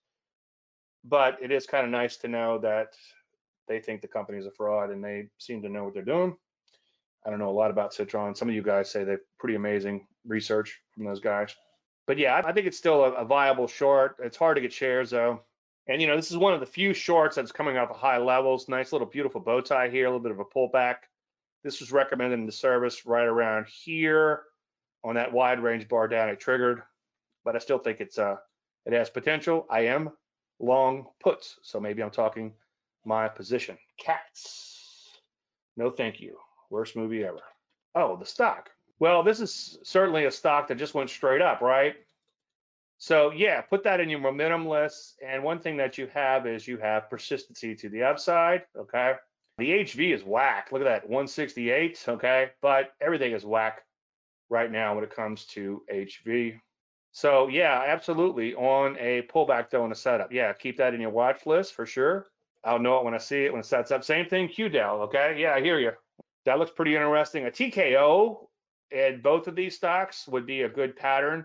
S1: But it is kind of nice to know that they think the company is a fraud and they seem to know what they're doing. I don't know a lot about Citron. Some of you guys say they're pretty amazing research from those guys. But yeah, I think it's still a viable short. It's hard to get shares though. And, you know, this is one of the few shorts that's coming off of high levels. Nice little beautiful bow tie here, a little bit of a pullback. This was recommended in the service right around here on that wide range bar down it triggered, but I still think it has potential. I am long puts, so maybe I'm talking my position. Cats. No, thank you. Worst movie ever. Oh, the stock. Well, this is certainly a stock that just went straight up, right? So yeah, put that in your momentum list. And one thing that you have is you have persistency to the upside. Okay. The HV is whack. Look at that, 168. Okay. But everything is whack right now when it comes to HV. So yeah, absolutely on a pullback though in a setup. Yeah, keep that in your watch list for sure. I'll know it when I see it when it sets up. Same thing, QDEL. Okay. Yeah, I hear you. That looks pretty interesting. A TKO in both of these stocks would be a good pattern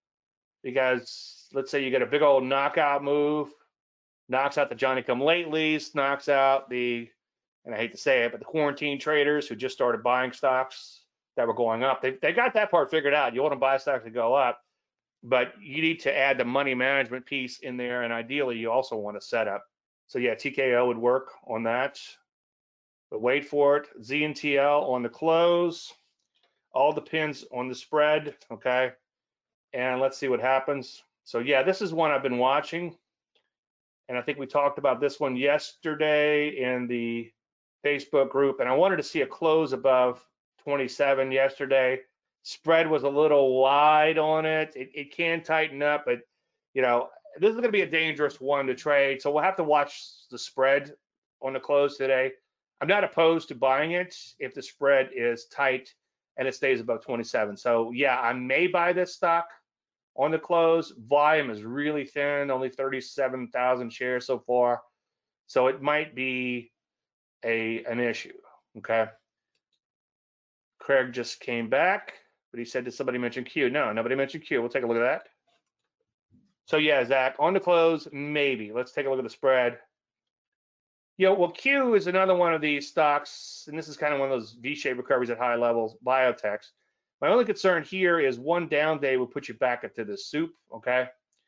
S1: because let's say you get a big old knockout move, knocks out the Johnny come latelys, knocks out the, and I hate to say it, but the quarantine traders who just started buying stocks that were going up. They got that part figured out. You want to buy stocks that go up, but you need to add the money management piece in there, and ideally you also want to set up. So yeah, TKO would work on that. But wait for it. ZNTL on the close. All depends on the spread, okay? And let's see what happens. So yeah, this is one I've been watching. And I think we talked about this one yesterday in the Facebook group. And I wanted to see a close above 27 yesterday. Spread was a little wide on it. It can tighten up, but you know, this is going to be a dangerous one to trade. So we'll have to watch the spread on the close today. I'm not opposed to buying it if the spread is tight and it stays above 27. So yeah, I may buy this stock on the close. Volume is really thin, only 37,000 shares so far. So it might be an issue. Okay. Craig just came back, but he said, did somebody mention Q? No, nobody mentioned Q. We'll take a look at that. So yeah, Zach, on the close, maybe. Let's take a look at the spread. You know, well, Q is another one of these stocks, and this is kind of one of those V-shaped recoveries at high levels, biotechs. My only concern here is one down day will put you back into the soup, okay?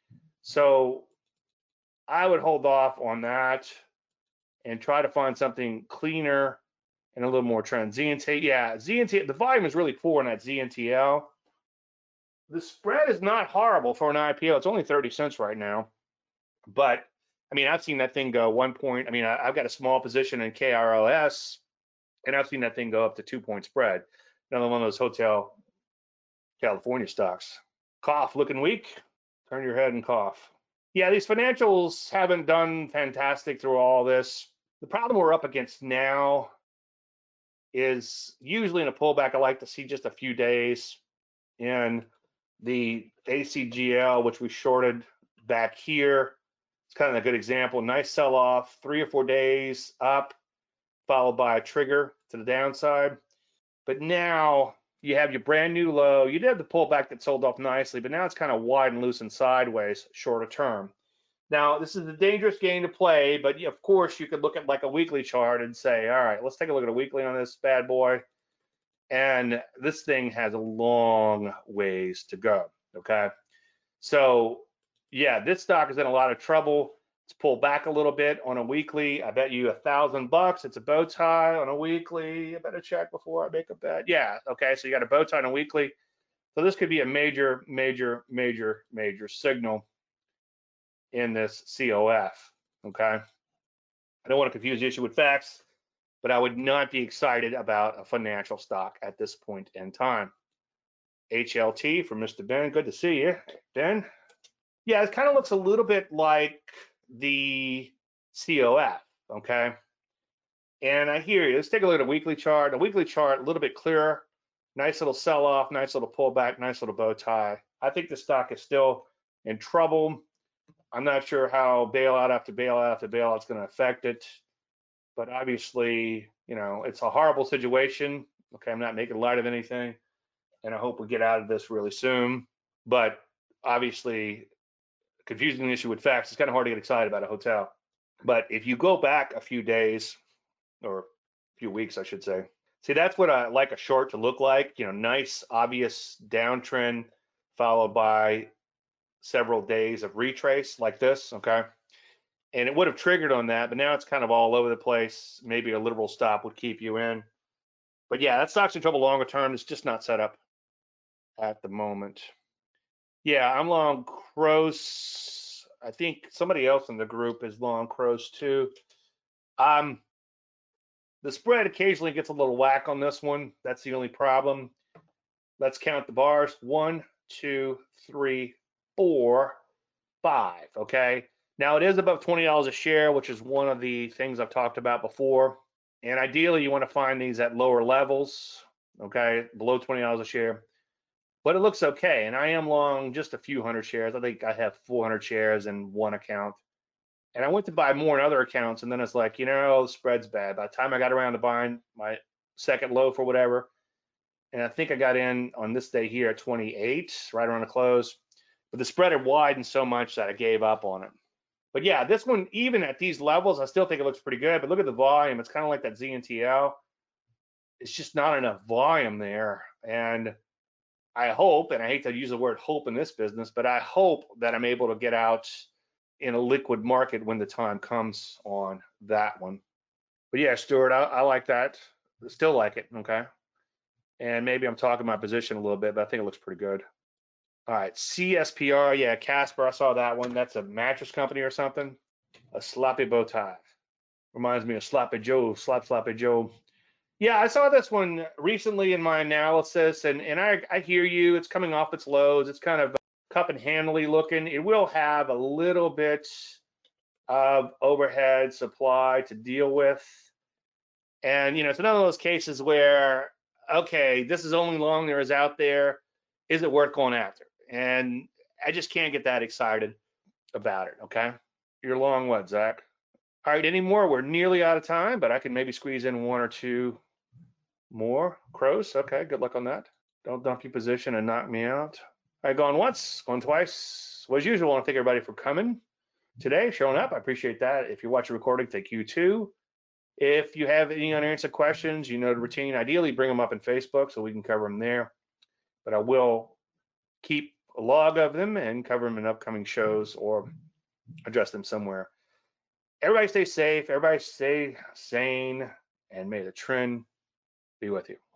S1: So I would hold off on that and try to find something cleaner and a little more trend. ZNT, yeah, ZNT, the volume is really poor in that ZNTL. The spread is not horrible for an IPO. It's only 30 cents right now. But I mean, I've seen that thing go 1 point. I mean, I've got a small position in KRLS, and I've seen that thing go up to 2 point spread. Another one of those Hotel California stocks. Cough, looking weak. Turn your head and cough. Yeah, these financials haven't done fantastic through all this. The problem we're up against now is usually in a pullback, I like to see just a few days in the ACGL, which we shorted back here. It's kind of a good example. Nice sell off, 3 or 4 days up, followed by a trigger to the downside. But now you have your brand new low. You did have the pullback that sold off nicely, but now it's kind of wide and loose and sideways shorter term. Now, this is a dangerous game to play, but of course, you could look at like a weekly chart and say, all right, let's take a look at a weekly on this bad boy. And this thing has a long ways to go, okay? So, yeah, this stock is in a lot of trouble. It's pulled back a little bit on a weekly. I bet you $1,000. It's a bow tie on a weekly. I better check before I make a bet. Yeah, okay, so you got a bow tie on a weekly. So this could be a major, major, major, major signal in this COF, okay? I don't want to confuse the issue with facts, but I would not be excited about a financial stock at this point in time. HLT from Mr. Ben, good to see you, Ben. Yeah, it kind of looks a little bit like the COF, okay? And I hear you. Let's take a look at a weekly chart. A weekly chart, a little bit clearer. Nice little sell-off, nice little pullback, nice little bow tie. I think the stock is still in trouble. I'm not sure how bailout after bailout after bailout is going to affect it, but obviously, you know, it's a horrible situation. Okay, I'm not making light of anything, and I hope we get out of this really soon. But obviously, confusing the issue with facts, it's kind of hard to get excited about a hotel. But if you go back a few days or a few weeks, I should say, see, that's what I like a short to look like. You know, nice, obvious downtrend followed by several days of retrace like this, okay? and it would have triggered on that, but now it's kind of all over the place. Maybe a liberal stop would keep you in. But yeah, that stock's in trouble longer term. It's just not set up at the moment. Yeah, I'm long Crows. I think somebody else in the group is long Crows too. The spread occasionally gets a little whack on this one. That's the only problem. Let's count the bars. 1, 2, 3, 4, 5. Okay. Now it is above $20 a share, which is one of the things I've talked about before. And ideally, you want to find these at lower levels. Okay, below $20 a share. But it looks okay. And I am long just a few hundred shares. I think I have 400 shares in one account. And I went to buy more in other accounts, and then it's like, the spread's bad. By the time I got around to buying my second loaf or whatever, and I think I got in on this day here at 28, right around the close, but the spread had widened so much that I gave up on it. But yeah, this one, even at these levels, I still think it looks pretty good. But look at the volume. It's kind of like that ZNTL. It's just not enough volume there. And I hope, and I hate to use the word hope in this business, but I hope that I'm able to get out in a liquid market when the time comes on that one. But yeah, Stuart, I like that. Still like it. Okay. And maybe I'm talking my position a little bit, but I think it looks pretty good. All right. CSPR. Yeah. Casper. I saw that one. That's a mattress company or something. A sloppy bow tie. Reminds me of Sloppy Joe. Sloppy Joe. Yeah. I saw this one recently in my analysis, and I hear you. It's coming off its lows. It's kind of cup and handly looking. It will have a little bit of overhead supply to deal with. And, it's another of those cases where, okay, this is only long there is out there. Is it worth going after? And I just can't get that excited about it. Okay. You're long what, Zach? All right. Any more? We're nearly out of time, but I can maybe squeeze in one or two more. Crows. Okay. Good luck on that. Don't dump your position and knock me out. All right. Going once, going twice. Well, as usual, I want to thank everybody for coming today, showing up. I appreciate that. If you're watching recording, thank you too. If you have any unanswered questions, the routine, ideally bring them up in Facebook so we can cover them there. But I will keep a log of them and cover them in upcoming shows or address them somewhere. Everybody stay safe, everybody stay sane, and may the trend be with you.